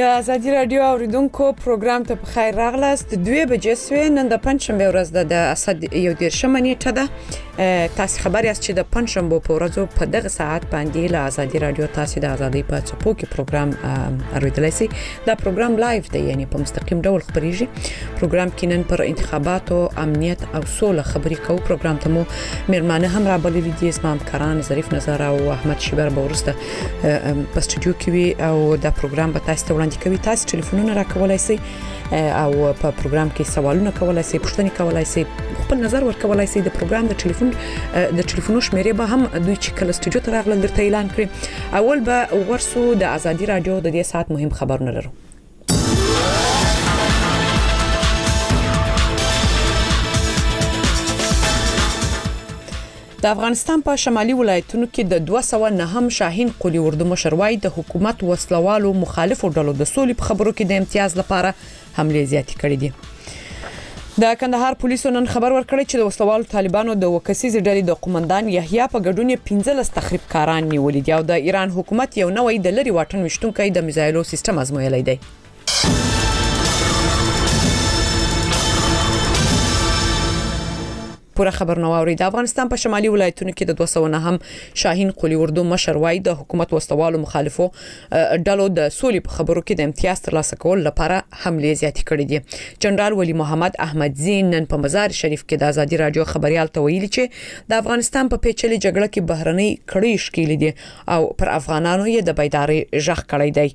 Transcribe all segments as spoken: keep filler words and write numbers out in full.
د ازادي رادیو اوریدونکو پروګرام ته بخیر راغلاست. دوه بجې سوې نن د پنځشنبه ورځ ده د اسد یو دیرشمه نیټه ده. تاسو خبر یاست چې د پنځشنبه په ورځ په دغه ساعت باندې له ازادي رادیو تاسو د ازادي په چپو کې پروګرام اوریدلای شئ. دا پروګرام لایو دی، یعنی په مستقیم ډول خبريږي. پروګرام کې نن پر انتخاباتو، امنیت او سوله خبري کوو. پروګرام ته مو میرمنه هم را بللې دي، اسمام کران، ظریف نظر او احمد شیبر بورسته په استودیو کې وي او دا پروګرام به تاسو ته وړاندې کوي. تاسو ټلیفونونه راکولای شئ او په پروګرام کې سوالونه کولای شئ، پوښتنې کولای شئ، خپل نظر ورکولای شئ. د پروګرام د ټلیفون د ټلیفونو شمیرې به هم دوی چې کله استودیو ته راغلل درته اعلان کړي. اول به ورسو د ازادي رادیو د دې ساعت مهم خبرونه لرو. د افغانستان په شمالي ولایتونو کې د دوه سوه نه هم شاهین قلی اردو مشروعي د حکومت وسلوالو مخالفو ډلو د سولې په خبرو کې د امتیاز لپاره حمله زیاتې کړې دي. د کندهار پولیسو نن خبر ورکړی چې د وسلوالو طالبانو د وکسیز ډلې د قومندان یحیی په ګډون پنځلس تخریب کاران نیولې دي او د ایران حکومت یو نوې د لری واټن وشتونکي د میزایلو سیستم ازمویلی دی. پوره خبر نو اوري. د افغانستان په شمالي ولایتونو کې د دوه سوه نه هم شاهین قلی اردو مشروعي د حکومت وسلوالو مخالفو ډلو د سولې په خبرو کې د امتیاز ترلاسه کول لپاره حمله زیاتې کړې دي. جنرال ولی محمد احمدزی نن په مزار شریف کې د ازادي رادیو خبريال ته ویلي چې د افغانستان په پیچلي جګړه کې بهرنۍ کړۍ شکېلې دي او پر افغانانو یې د بیدارۍ ژغ کړی دی.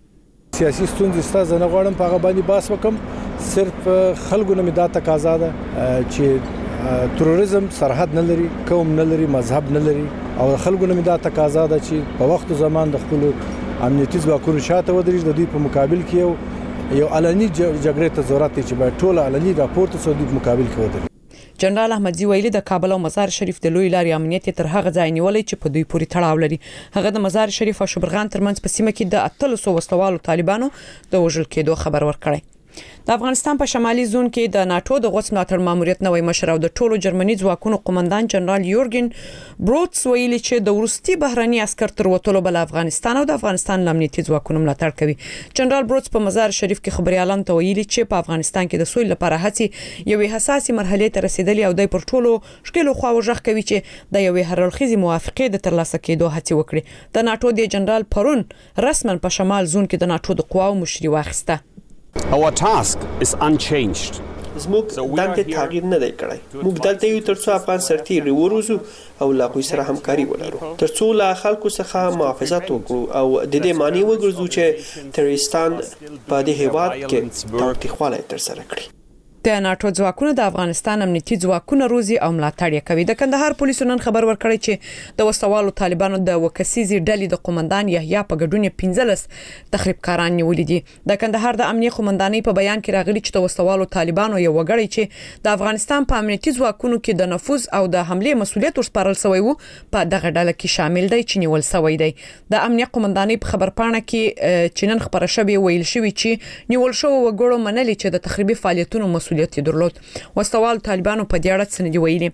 سیاسي ستونزې ستاسو نه غواړم په هغه باندې باس وکم، صرف خلکو نه مې دا تقاضا ده چې تروریزم سرحد نه لري، قوم نه لري، مذهب نه لري او خلکو نه دا تقاضا ده چې په وخت زمان د خپل امنیتي ځواکونو شاته ودرېږي. د دوی په مقابل کې یو یو علني جګړې ته ضرورت دی چې باید ټول علني راپورته سو د مقابل کې ودرېږي. جنرال احمدزی ویلي د کابل او مزار شریف د لوی لارې امنیت تر هغه ځای نیولې چې په دوی پورې تړاو لري. هغه د مزار شریف او شبرغان ترمنځ په سیمه کې د اتلسو وسلوالو طالبانو د وژل کېدو خبر ورکړی. د افغانستان په شمالي زون کې د ناتو د غوڅ ملاتړ ماموریت نوې مشر او د ټولو جرمني ځواکونو قومندان جنرال یورګن بروتس ویلي چې د ورستي بهراني عسكر تر وټولو بل افغانستان او د افغانستان امنیتي ځواکونو ملاتړ کوي. جنرال بروتس په مزار شریف کې خبريالان ته ویلي چې په افغانستان کې د سولې لپاره هڅې یوې حساسې مرحله ته رسیدلې او د پر ټولو شکل خو وژغ کوي چې د یوې هررخیزي موافقه د ترلاسه کېدو هڅه وکړي. د ناتو د جنرال پرون رسمن په شمال زون کې د ناتو د قواو مشري واخیسته. Our task is unchanged. زموږ دنده تغییر نه دی کړی. موږ دلته یو ترڅو افغان سرتیري وروزو او لا غوي سره همکاري ولرو، ترڅو لا خلکو څخه محافظت وکړو او د دې معنی وګرځو چې تروریستان په دې هیواد کې تاوتریخوالی تر سره کړي. د ناتو ځواکونه د افغانستان امنیتي ځواکونه روزي او ملاتړ کوي. د کندهار پولیسو نن خبر ورکړی چې د وسوالو طالبانو د وکسیزي ډلې د قومندان یحیی په ګډون پنځلس تخریب کاران نیولې دي. د کندهار د امنیت قومندانۍ په بیان کې راغلي چې د وسوالو طالبانو یو وګړی چې د افغانستان په امنیتي ځواکونو کې د نفوذ او د حمله مسولیت ورسپارل شوی وو په دغه ډله کې شامل دی چې نیول شوی دی. د امنیت قومندانۍ په خبرپاڼه کې چې نن خبره شوی ویل شوی چې نیول شو وګړو منلي چې د تخریبي فعالیتونو مسولیت درلود. وسوال طالبانو په دې اړه څه نه دی ویلي.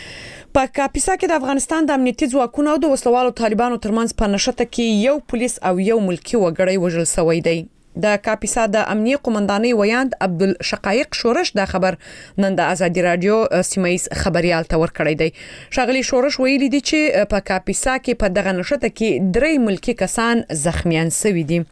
په کاپیسا کې د افغانستان د امنیتي ځواکونو او د وسوالو طالبانو ترمنځ په نشته کې یو پولیس او یو ملکی وګړی وژل شوی دی. د کاپیسا د امنیت قومندانۍ ویاند عبدالشقایق شورش دا خبر نن د ازادي رادیو سیمایز خبريال ته ورکړی دی. شغلی شورش ویلي دی چې په کاپیسا کې په دغه نشته کې درې ملکی کسان زخمیان شوي دي.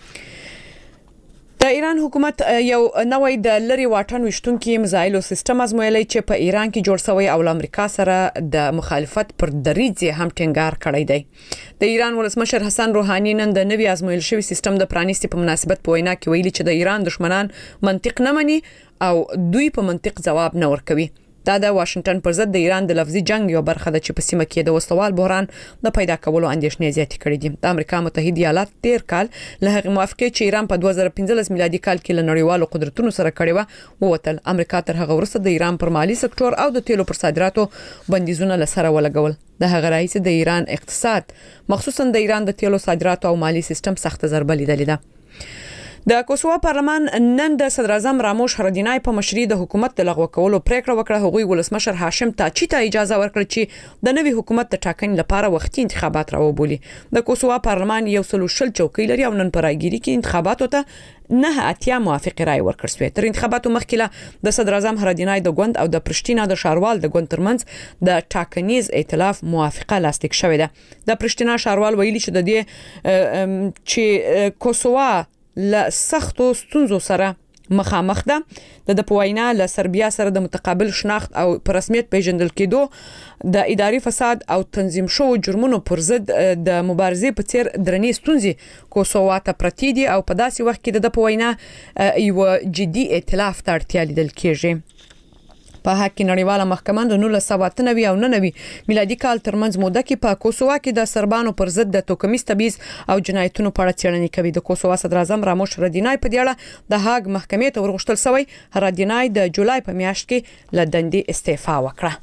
د ایران حکومت یو نوې د لری واټن وشتونکي میزایلو سیستم ازمویلی چې په ایران کې جوړ شوی او امریکا سره د مخالفت پر دریځ هم ټینګار کړی دی. د ایران ولسمشر حسن روحاني نن د نوې ازمویل شوی سیستم د پرانیستي په مناسبت په وینا کې ویلي چې د ایران دشمنان منطق نه مني او دوی په منطق جواب نه ورکوي. دا د واشنگټن پر ضد د ایران د لفظي جنگ یو برخه ده چې په سیمه کې د وسوال بحران د پیدا کولو اندېښنې زیاتې کړې دي. د امریکا متحده ایالات تیر کال له هغه موافقه چې ایران په دوه زره پنځلس میلادي کال کې له نړیوالو قدرتونو سره کړې و ووتل. امریکا تر هغه وروسته د ایران پر مالی سکتور او د تیلو پر صادراتو بندیزونه لسره ولګول. د هغه رئیس د ایران اقتصاد مخصوصا د ایران د تیلو صادراتو او مالی سیستم سخت ضربه لیدلې ده. د کوسووا پارلمان نن د صدر اعظم راموش هردینای په مشرۍ د حکومت د لغوه کولو پریکړه وکړه. هغوی ولسمشر هاشم تاچی ته اجازه ورکړه چې د نوي حکومت د ټاکنې لپاره وختي انتخابات راوبولي. د کوسووا پارلمان یو سل شل چوکۍ لري او نن په راګيري کې انتخاباتو ته نه اتیا موافق رائے ورکړ شوې. تر انتخاباتو مخکې د صدر اعظم هردینای د ګوند او د پرشتینا د شاروال د ګوند ترمنځ د ټاکنیز ائتلاف موافقه لاسلیک شوې ده. د پرشتینا شاروال ویلي چې د دې چې کوسووا له سختو ستونزو سره مخامخ ده. د پوینا له سربیا سره د متقابل شناخت او پر رسمیت پیژندل کېدو د اداري فساد او تنظیم شو جرمونو پر ضد د مبارزې په څیر درنې ستونزې کوسووا ته پرتی دي او په داسې وخت کې د پوینا یو جدي ائتلاف ته اړتیا لیدل کېږي. په حق نړیواله محکمه د نولس سوه اته نوي او نهه نوي میلادي کال ترمنځ موده کې په کوسووا کې د سربانو پر ضد د توکمیز تبعیض او جنایتونو په اړه څېړنې کوي. د کوسووا صدر اعظم راموش هردینای په دې اړه د هاګ محکمې ته ورغښتل شوی. هردینای د جولای په میاشت کې له دندې استعفا وکړه.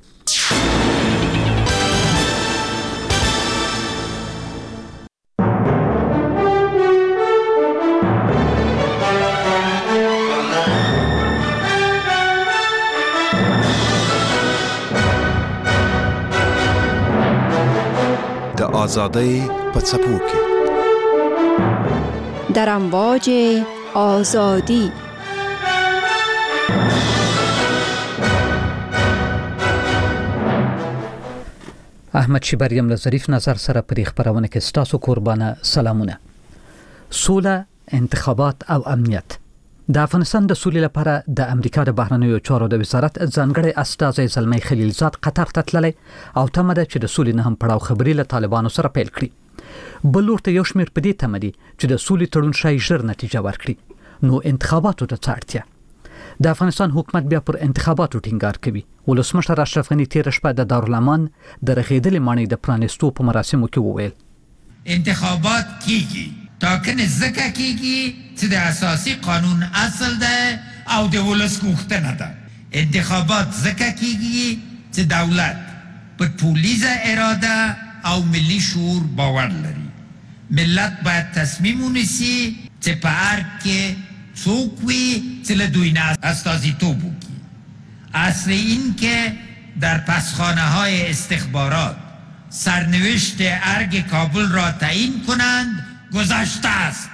د آزادۍ په څپو کې در امواج آزادی احمد شیبریم له ظریف نظر سره پرې خبرونه کې ستاسو قربانه سلامونه. سوله، انتخابات او امنیت. د افغانستان د سولې لپاره د امریکا د بهرنیو چارو د وزارت ځانګړی استازی زلمی خلیلزاد قطر ته تللی او تمه ده چې د سولې نه هم پړاو خبرې له طالبانو سره پیل کړي. بل ورته یو شمېر په دې تمه دي چې د سولې تړون شای ژر نتیجه ورکړي. نو انتخاباتو ته څه اړتیا؟ د افغانستان حکومت بیا پر انتخاباتو ټینګار کوي. ولسمشر اشرف غني تیر شپه د دارالامان د رغېدلې ماڼۍ د پرانیستو په مراسمو کې وویل انتخابات کیږي ټاکنې ځکه کیږي چې د اساسي قانون اصل ده او د ولس غوښتنه ده. انتخابات ځکه کیږي چې دولت په ټولیزه اراده او ملي شعور باور لري. ملت باید تصمیم ونیسي چې په ارګ کې څوک وي چې له دوی نه استازیتوب وکړي. اصل این که در پسخانه های استخبارات سرنوشت ارگ کابل را تعیین کنند گذشته است.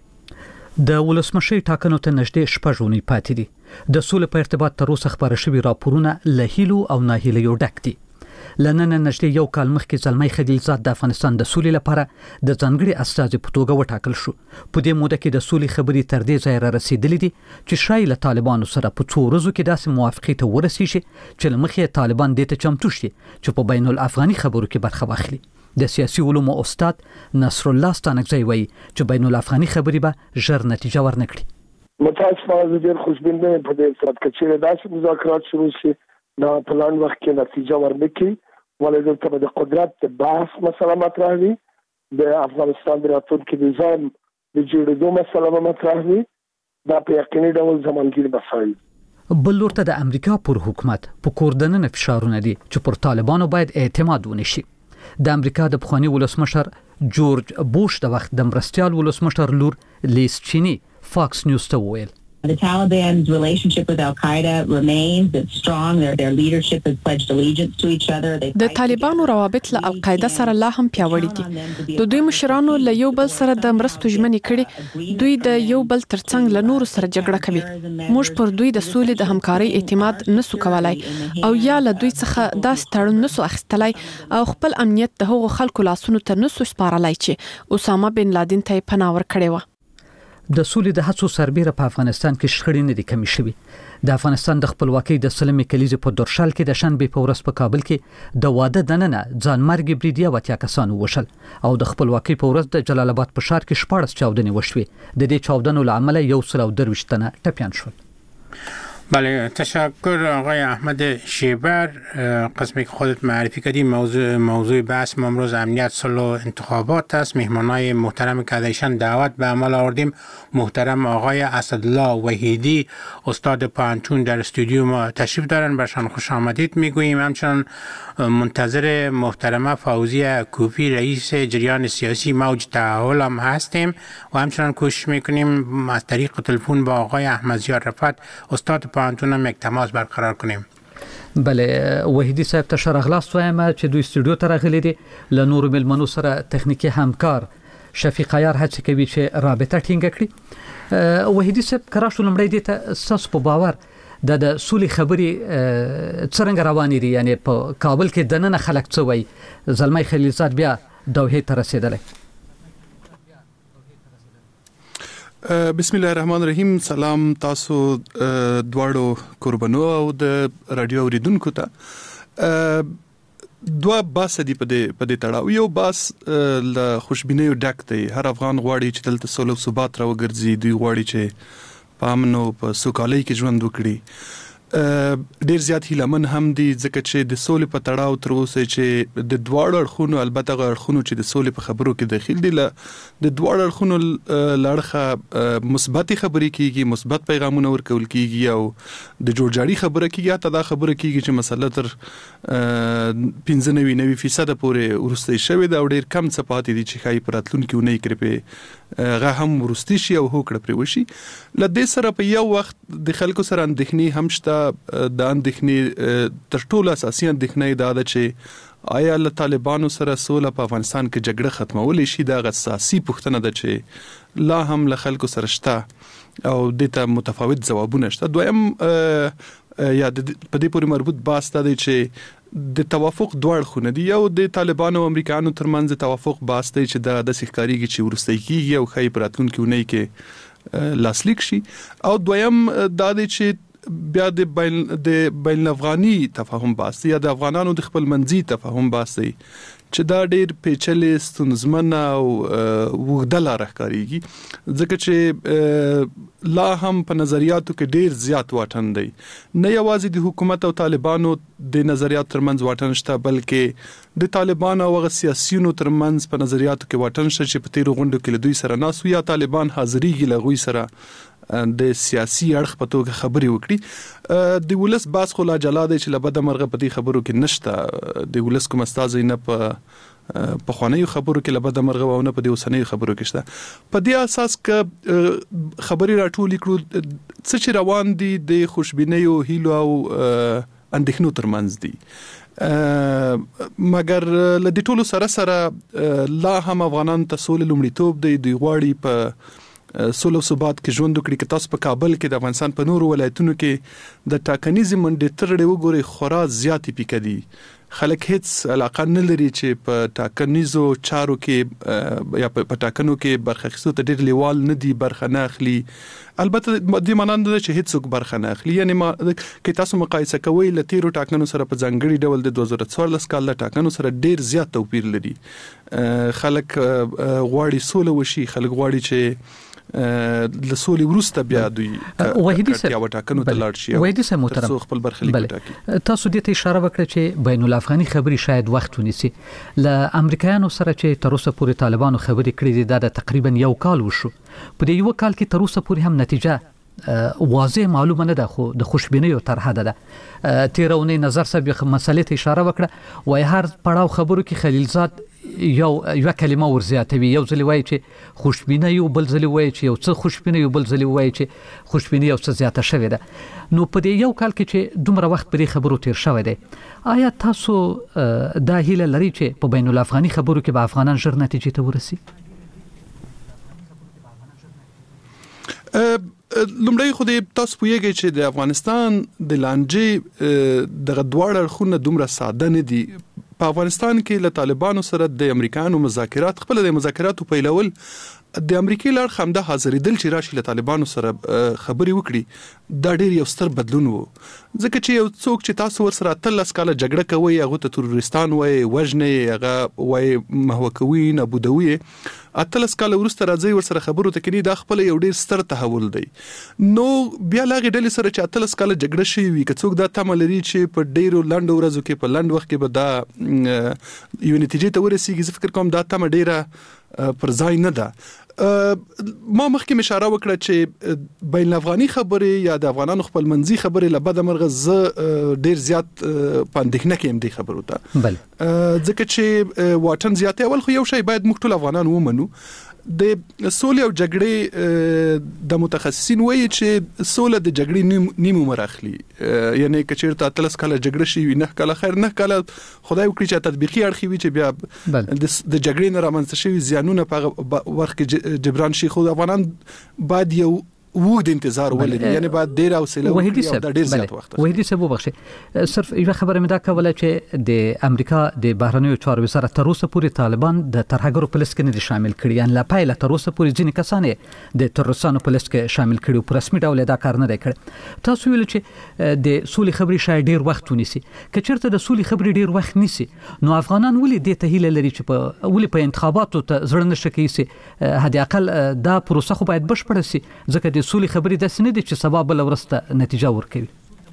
د ولسمشر ټاکنو ته نږدې شپږ ورځې پاتې دي. د سولې په ارتباط تر اوسه خبره شوي راپورونه له هیلو او ناهیلیو ډک دي. لنن نږدې یو کال مخکې زلمی خلیلزاد د افغانستان د سولې لپاره د ځانګړي استازي په توګه وټاکل شو. په دې موده کې د سولې خبرې تر دې ځایه را رسیدلې دي چې شاید له طالبانو سره په څو ورځو کې داسې موافقې ته ورسیږي چې له مخې طالبان دې ته چمتو شي چې په بین الافغاني خبرو کې برخه واخلي. د سیاسي علومو استاد نصر الله ستانکزی وایي چې بین الافغاني خبرې به ژر نتیجه ورنکړي. متاسفانه ډېر خوشبین نه یم په دې صورت کې چې داسې مذاکرات شروع شي دا په لاندې وخت کې نتیجه ورنکړي. ولې دلته د قدرت د بحث مسله مطرح وي، د افغانستان د راتلونکي نظام د جوړېدو مسله مطرح وي. دا په یقیني ډول زمانګیر مسایل. بل ورته د امریکا پر حکومت په کوردننه فشارونه دي چې پر طالبانو باید اعتماد ونشي. د امریکا د پخوانی ولسمشر جورج بوش د وخت د مرستيال ولسمشر لور لیس چینی فاکس نیوز ته وویل The Taliban's relationship with Al-Qaeda remains it's strong. Their, their leadership has pledged allegiance to each other. د طالبانو روابط له القاعده سره لا هم پیاوړي دي. د دوی مشرانو له یو بل سره د مرستو ژمنې کړي. دوی د یو بل ترڅنګ له نورو سره جګړه کوي. موږ پر دوی د سولې د همکارۍ اعتماد نسو کولای او یا له دوی څخه داس تړون نسو اخیستلای او خپل امنیت د هغو خلکو لاسونو ته نسو سپارلای چې اسامه بن لادن ته پناه ورکړي و. د سولې د هڅو سربېره په افغانستان کې شخړې نه دي کمې شوي. د افغانستان د خپلواکۍ د سلمې کلیزې په دورشل کې د شنبې په ورځ په کابل کې د واده دننه ځانمرګي بریدیا وتیا کسانو وشل او د خپلواکۍ په ورځ د جلال آباد په ښار کې شپږ چاودنې وشوې. د دې چاودنو له امله یو سل او درویشت تنه ټپیان شول. بله، تشکر آقای احمد شیبر. قسمی که خودت معرفی کردی موضوع موضوع بحث ما امروز امنیت، صلح و انتخابات است. مهمانای محترم که ازشان دعوت به عمل آوردیم محترم آقای اسدالله وحیدی استاد پانتون در استودیو ما تشریف دارن، برشان خوش آمدید میگوییم. همچنان منتظر محترمه فوزیه کوفی رئیس جریان سیاسی موج تحول هم هستیم و همچنان کوشش میکنیم از طریق تلفن با آقای احمدزیار رفعت استاد پانتون هم یک تماس برقرار کنیم. بله، وحیدی صاحب ته شرغلاست وایم چې دوی استودیو ته راغلي دي. له نورو مېلمنو سره تخنیکي همکار شفیق عیار هڅه کوي چې رابطه ټینګه کړي. وحیدي صاحب کرا شو لمړی دي ته ستاسو په باور د د سولې خبرې څرنګه روانې دي؟ یعنی په کابل کې دننه خلک څه وایي؟ زلمی خلیلزاد بیا دوحې ته رسېدلی. بسم الله الرحمن الرحیم. سلام تاسو دواړو قربانو او د رادیو اوریدونکو ته. دوه باس دي په دې په دې تړاو. یو باس ل خوشبینیو ډک دی. هر افغان غواړي چې دلته سوله او ثبات راوګرځي. دوی غواړي چې په امن او په سوکالۍ کې ژوند وکړي. ډیر زیات هیلمن هم دي ځکه چې د سولې په تړاو تر اوسه چې د دواړو اړخونو، البته غو اړخونو چې د سولې په خبرو کې داخل دي، له د دواړو اړخونو لړخه مثبت خبرې کیږي، مثبت پیغامونه ورکول کیږي او د جوړجاړي خبره کیږي. ته دا خبره کیږي چې مسله تر پنځه نوي نوي فیصد پورې ورسته شوې ده او ډیر کم څه پاتې دي چې خای پراتلونکو نه کړي په غا هم ورستی شي او هوکړه پرې وشي. لدې سره په یو وخت د خلکو سره اندېښنې هم شته. د اندېښنې تر ټولو اساسي اندېښنې دا ده چې آیا له طالبانو سره سوله په افغانستان کې جګړه ختمول شي؟ دا اساسي پوښتنه ده چې لا هم له خلکو سره شته او دته متفاوت ځوابونه شته. دویم یا د په دې پورې مربوط باس دی چې د توافق دوه اړخونه دي. یو د طالبانو او امریکایانو ترمنځ توافق باس دی چې دا د سیکاریږي چې ورستۍ کیږي او خای پراتونکو نه کې لاسلیک شي. او دویم دا دی چې بیا د بین د بین افغاني تفاهم باس یا د افغانانو د خپل منځي تفاهم باس دی چې دا ډېر پیچلې ستونزمنه او وګړه لاره ښکارېږي ځکه چې لا هم په نظریاتو کې ډېر زیات واټن دی. نه یوازې د حکومت او طالبانو د نظریاتو ترمنځ واټن شته، بلکې د طالبان او هغه سیاسيونو ترمنځ په نظریاتو کې واټن شته چې په تیرو غونډو کې له دوی سره ناس یا طالبان حاضرېږي له غوي سره د سیاسي اړخ په توګه خبرې وکړي. د ولس باس خو لا جلا دی چې لبد مرغه په دې خبرو کې نشته. د ولس کوم استاد نه په په خوانیو خبرو کې لبد مرغه او نه په دې اوسنیو خبرو کې شته. په دې اساس ک خبرې راټولې کړو څه چې روان دي د خوشبینیو هیلو او اندېښنو ترمنځ دي. مګر له دې ټولو سره سره لا هم افغانان ته سولې لومړیتوب دی. دوی غواړي په سولو ثبات کې ژوند وکړي. که تاسو په کابل کې د افغانستان په نورو ولایتونو کې د ټاکنیزې منډې ترړې وګورئ خورا زیاتې پیکه دي. خلک هیڅ علاقه نه لري چې په ټاکنیزو چارو کې یا په ټاکنو کې برخه اخیستو ته ډېر لیوال نه دي، برخه نه اخلي. البته دې معنی نه ده چې هیڅ څوک برخه نه اخلي. یعنی ما کې تاسو مقایسه کوئ له تیرو ټاکنو سره په ځانګړي ډول د دوه زره څوارلس کال له ټاکنو سره ډېر زیات توپیر لري. خلک غواړي سوله وشي، خلک غواړي چې له سولې وروسته بیا دوی وحیدي صاحب وټاکنو ته لاړ شي. وحیدي صاحب محترم خپل برخلیک وټاکي. تاسو دې ته اشاره وکړه چې بین الافغاني خبري شاید وخت ونیسي. له امریکایانو سره چې تر اوسه پورې طالبانو خبرې کړې دي دا تقریبا یو کال وشو. په دې یو کال کې تر اوسه پورې هم نتیجه واضح معلومه نه ده، خو د خوشبینیو تر حد ده. تیرونی نظر صاحب مسلې ته اشاره وکړه وای هر پړاو خبرو کې خلیلزاد یو یو کلمه ورزیاتوي. یو ځل وایي چې خوشبینه یو بل ځل وایي چې یو څه خوشبینه یو بل ځل وایي چې خوشبینه یو څه زیاته شوې ده. نو په دې یو کال کې چې دومره وخت پرې خبرو تیر شوی دی، آیا تاسو دا هیله لري چې په بین الافغاني خبرو کې به افغانان ژر نتیجې ته ورسي؟ لومړی خو دې تاسو پوهیږئ چې د افغانستان د لانجې دغه دواړه اړخونه دومره ساده نه دي. په افغانستان کې له طالبانو سره د امریکایانو مذاکرات خپل د مذاکراتو پیلول د امریکای لړ خمده حاضرېدل چې راشي له طالبانو سره خبرې وکړي دا ډېر یو ستر بدلون وو ځکه چې یو څوک چې تاسو ور سره اتلس کاله جګړه کوي هغه ته تروریستان وایي وژنې هغه وایي محوکوي نابودوي اتلس کاله وروسته راځي ور سره خبرو ته کړي دا خپل یو ډېر ستر تحول دی نو بیا لاغې ډلې سره چې اتلس کاله جګړه شي وي که څوک دا تمه لري چې په ډېرو لنډو ورځو کې په لنډ وخت کې به دا یو نتیجې ته ورسیږي زه فکر کوم دا تمه ډېره پر ځای نه ده ما مخکې اشاره وکړه چې بین الافغاني خبرې یا د افغانانو خپل منځي خبرې له بده مرغه زه ډېر زیات پاندېښنه کې هم دې خبرو ته بل ځکه چې واټن زیاتې اول خو یو شی باید موږ ټول افغانان ومنو د سولې او جګړې د متخصصین وایي چې سوله د جګړې نیم عمر اخلي یعنی که چیرته اتلس کاله جګړه شي نه کاله خیر نه کاله خدای وکړي چې تطبیقي اړخ وي چې بیا د جګړې نه رامنځته شوي زیانونه په وخت کې جبران شي خو افغانان باید یو وګد انتظار ولري یعنی بعد ډیر حوصله وکړي او د ډیر زیات وخت وحیدی صاحب وبخښه صرف یو خبره مې دا کوله چې د امریکا د بهرنیو چارو وزارت تر اوسه پورې طالبان د ترهګرو په لیست کې نه دي شامل کړي یعنی لا پایله تر اوسه پورې ځینې کسان د تروریستانو په لیست کې شامل کړي په رسمي ډول دا کار نه دی کړی تاسو ویل چې د سولې خبرې شاید ډیر وخت ونیسي که چیرته د سولې خبرې ډیر وخت نیسي نو افغانان ولې د ته هیله لري چې په ولې په انتخاباتو ته زړه نشي کیسي هدي اقل دا پروسه خو باید بشپړ شي ځکه د سولې خبرې د نه دي چې سبب بل ورسته نتیجه ورکوي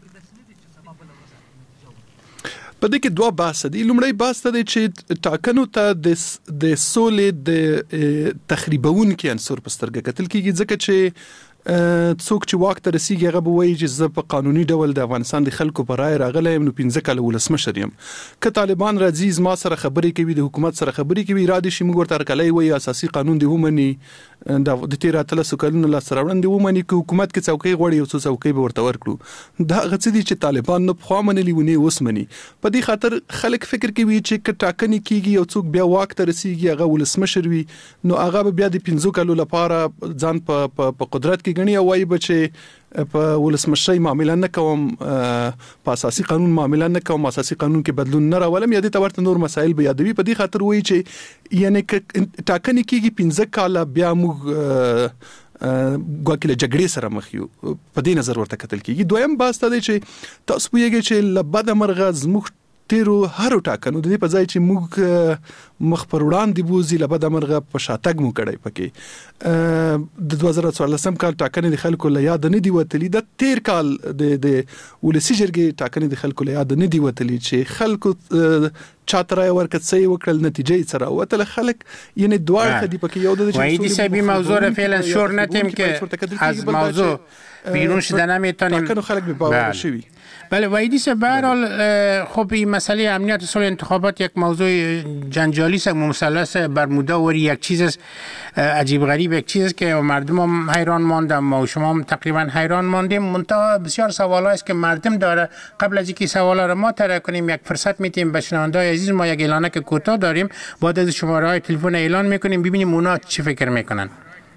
په دې کې دوه بحث دي لومړی بحث دی چې ټاکنو ته د د سولې د تخریبون کې عنصر په سترګه کتل کېږي ځکه چې څوک چې واک ته رسیږي هغه به وایي چې زه په قانوني ډول د افغانستان د خلکو پر رای راغلی یم نو پنځه کاله ولسمشر یم که طالبان راځي زما سره خبرې کوي د حکومت سره خبرې کوي را دي شي موږ ورته هرکلی وایي اساسي قانون دی ومني د تیر اتلسو کلونو لاسته راوړنې ومني که حکومت کې څوکۍ غواړي یو څو څوکۍ به ورته ورکړو دا هغه څه دي چې طالبان نه پخوا منلي و نه اوس مني په دې خاطر خلک فکر کوي چې که ټاکنې کېږي یو څوک بیا واک ته رسیږي هغه ولسمشر وي نو هغه به بیا د پنځو کالو لپاره ځان په قدرت کې ګڼي او وایي به چې په ولسمشرۍ معامله نه کوم په اساسي قانون معامله نه کوم اساسي قانون کې بدلون نه راولم یا د تورته نور مسایل به یادوي په دې خاطر وایي چې یعنی ک ټاکنې کېږي پنځه کاله بیا موږ ګواکې له جګړې سره مخ یو په دې نظر ورته کتل کېږي دویم بحث دی چې تاسو پوهیږئ چې له بده مرغه زموږ تیرو هر ټاکنو د دې په ځای چې موږ مخ پر وړاندې بوزي له بده مرغه په شاتګ مو کړی پکې د دوه زره څوارلسم کال ټاکنې د خلکو له یاد نه دی وتلی د تیر کال د د ولسی جرګې ټاکنې د خلکو له یاد نه دی وتلی چې خلکو چاترای ورکړ څه وکړل نتیجې سره وته خلک یعنی دواړه خدي پکې یو د وایي دي سبي موضوع فعلا شور نتیم که از موضوع بیرون شدن نمیتونیم ټاکنو خلک به باور شوي بله وایدی سه به هر حال خب این مسئله امنیت سال انتخابات یک موضوع جنجالی است مثلث برموداوری یک چیز است عجیب غریب یک چیز است که مردم هم حیران ماندم و شما هم تقریبا حیران ماندیم منتها بسیار سوال است که مردم داره قبل از اینکه سوالا را ما طرح کنیم یک فرصت میتیم به شنونده‌های عزیز ما یک اعلانه که کوتاه داریم بعد از شماره‌های تلفن اعلان میکنیم ببینیم اونا چی فکر میکنن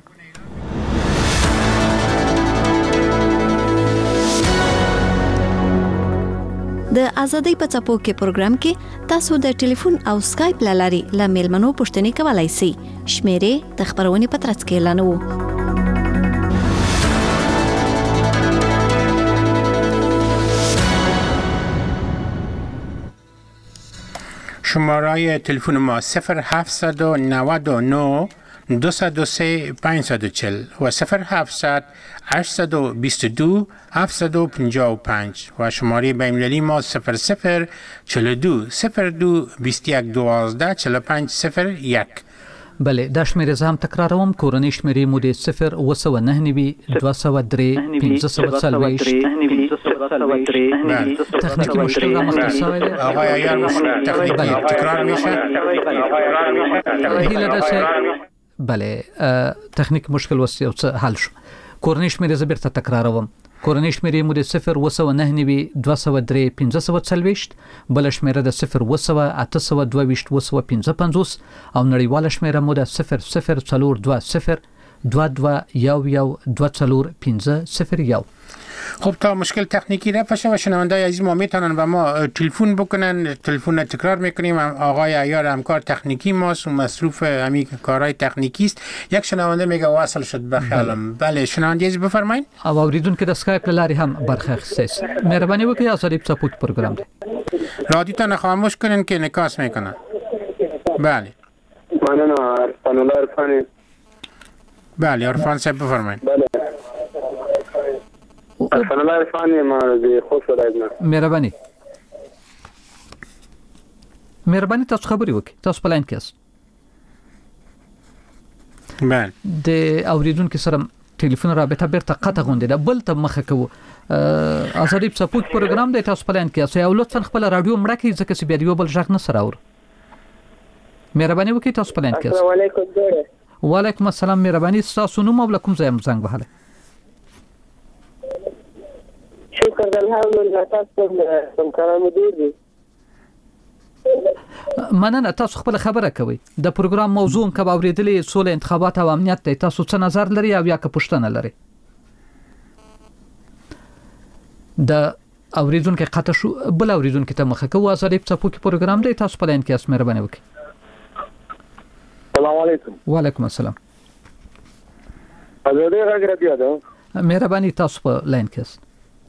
د ازادۍ په څپو کې پروګرام کې تاسو د ټلیفون او سکایپ لاري ل میلمنو پوښتنې کولای شئ شمیرې د خبرونې په ترڅ کې اعلانوو شماره تلفن ما صفر هفتصد و نود و نه دویست و سه پانصد و چهل و صفر هفتصد هشتصد و بیست و دو هفتصد و پنجاه و پنج و شماره بین‌المللی ما صفر صفر چهل و دو صفر دو بیست و یک دوازده چهل و پنج صفر یک. بله دا شمیره زه هم تکراروم کورنۍ شمیرې مو د صفر اوه سوه نهه نوي دوه سوه درې پنځه سوه څلوېښت تخنیکی مشکل رامخته شوی دی آقای عیار تخنیکی تکرار میشه هیله ده چې بله تخنیک مشکل وس یو څه حل شو کورنۍ شمیرې زه بیرته تکراروم کورنۍ شمیرې مو د صفر اوه سوه نهه نوي دوه سوه درې پنځه سوه څلوېښت بله شمیره د صفر اوه سوه اته سوه دوه ویشت اوه سوه پنځه پنځوس او نړیواله شمیره مو د صفر صفر څلور دوه صفر دوه دوه یو یو دوه چلور پنځه صفر یو. خب تا مشکل تکنیکی رفع شد و شنونده‌های عزیز ما میتونن به ما تلفن بکنن. تلفن تکرار میکنیم. آقای عیار همکار تکنیکی ماست و مصروف همین کارهای تکنیکی است. یک شنونده میگه واصل شد به خیالم. بله شنونده عزیز بفرمایید. او اوریدونکو د اسکایپ لاري هم برخه اخیستئ. مهرباني وکړئ آزادی سپورت پروګرام دی. رادیوتان خاموش کنین که نکاس میکنن. بله. مننه عرفان الله عرفانی. بله عرفان صاحب بفرمایید. بله. عرفان الله عرفانی ما دی خوش ولایتنا. مهرباني. مهرباني تاسو خبري وکړئ. تاسو په لاین کې یاست. بله. د اوریدونکو سره ټلیفون رابطه بیرته قطع غونډه ده. بل ته مخه کوو. آزادی سپورت پروګرام دی. تاسو په لاین کې یاست. او لطفا خپل رادیو مړه کړئ ځکه چې بیا یو بل ژغ نه سره اور. مهرباني وکړئ تاسو په لاین کې یاست. السلام علیکم. وعلیکم السلام. مهرباني تاسو نوم او کوم ځای زنګ وهله؟ شکر الحمدلله. تاسو کوم کارونه دي؟ مننه. تاسو خپل خبره کوي. د پروګرام موضوع کوم اوریدلې سول انتخابات او امنیت دی. تاسو څه نظر لري او یا که پوښتنه لري؟ د اوریدونکو قطع شو. بل اوریدونکو ته مخه کوو. آزادی سپورت پروګرام دی. تاسو په لاین کې یاست. مهرباني وکړئ. السلام علیکم. وعلیکم السلام. آزادی راګ رادیو ده. مهرباني تاسو په لاین کې یاست.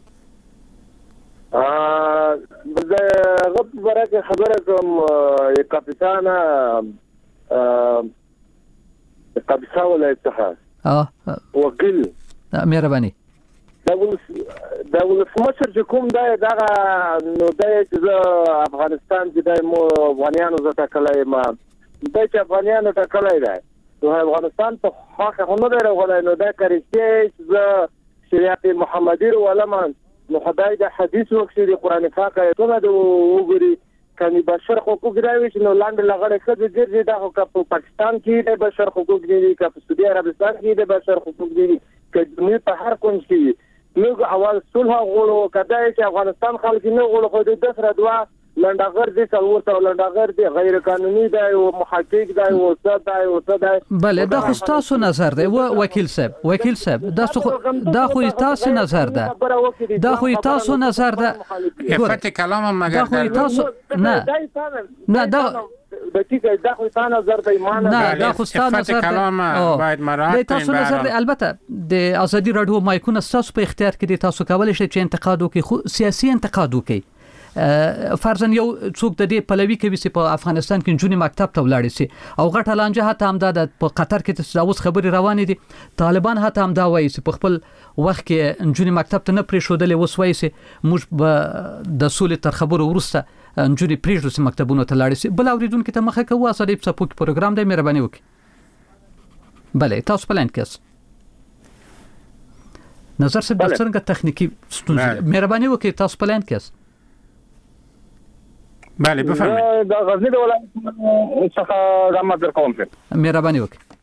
ا زه غوښ برکه خبره کوم. یو کاپیتان ا کاپیتان ولایته اه وکیل. مهرباني. دا ول دا ول سمشر چې کوم دا دا نو دا چې افغانستان کې د مو افغانانو زته کله ما د چې افغانانو ته کله دی نو افغانستان ته حق نه درغلی نو دا کوي چې شریعت محمدي ولمن نو خدای د حدیث وکړي د قران پاک ایتونه د وګړي کني بشر حقوق راوي چې نو لاندې لغړې څه ګرځي دا خو په پاکستان کې د بشر حقوق دي که په سعودي عربستان کې د بشر حقوق دي که دنیا په هر کون کې نو اول صلح غوړو کدای چې افغانستان خلک نه غوړو خو د دسر دوا لنډغر دي څلور ته لنډغر دي غیر قانوني دی او محقق دی او استاد دی او استاد دی. بله دا خو تاسو نظر دی وکیل صاحب. وکیل صاحب دا خو دا خو تاسو نظر ده. دا خو تاسو نظر ده. افت کلام مگر دا خو تاسو نه نه دا دقیقه دا خو تاسو نظر دی ایمان نه دا خو تاسو نظر کلام باید مراعات تاسو نظر دی. البته د آزادی رادیو مایکونه تاسو په اختیار کې دي. تاسو کولای شئ چې انتقاد وکړئ خو سیاسي انتقاد وکړئ. فرضاً یو څوک د دې پلوي کوي چې په افغانستان کې جونی مکتب ته ولاړ شي او غټه لانجه هته هم د په قطر کې تاسو خبري روانې دي. طالبان هته هم دا وایي چې په خپل وخت کې جونی مکتب ته نه پرې شودلې وس وایي چې موږ به د سولې تر خبرو ورسته جونی پرېږدو چې مکتبونو ته لاړ شي. بل اوریدونکو ته مخه کوو. آزادی سپورت پروګرام دی. مهرباني وکړئ. بله تاسو په لاین کې یاست. نظر صاحب د څنګه تخنیکی ستونزې مهرباني وکړئ. تاسو په لاین کې یاست. بله بفرمایید. دا غزنی د ولایت څخه رحمت درکوم. مهرباني وکړئ.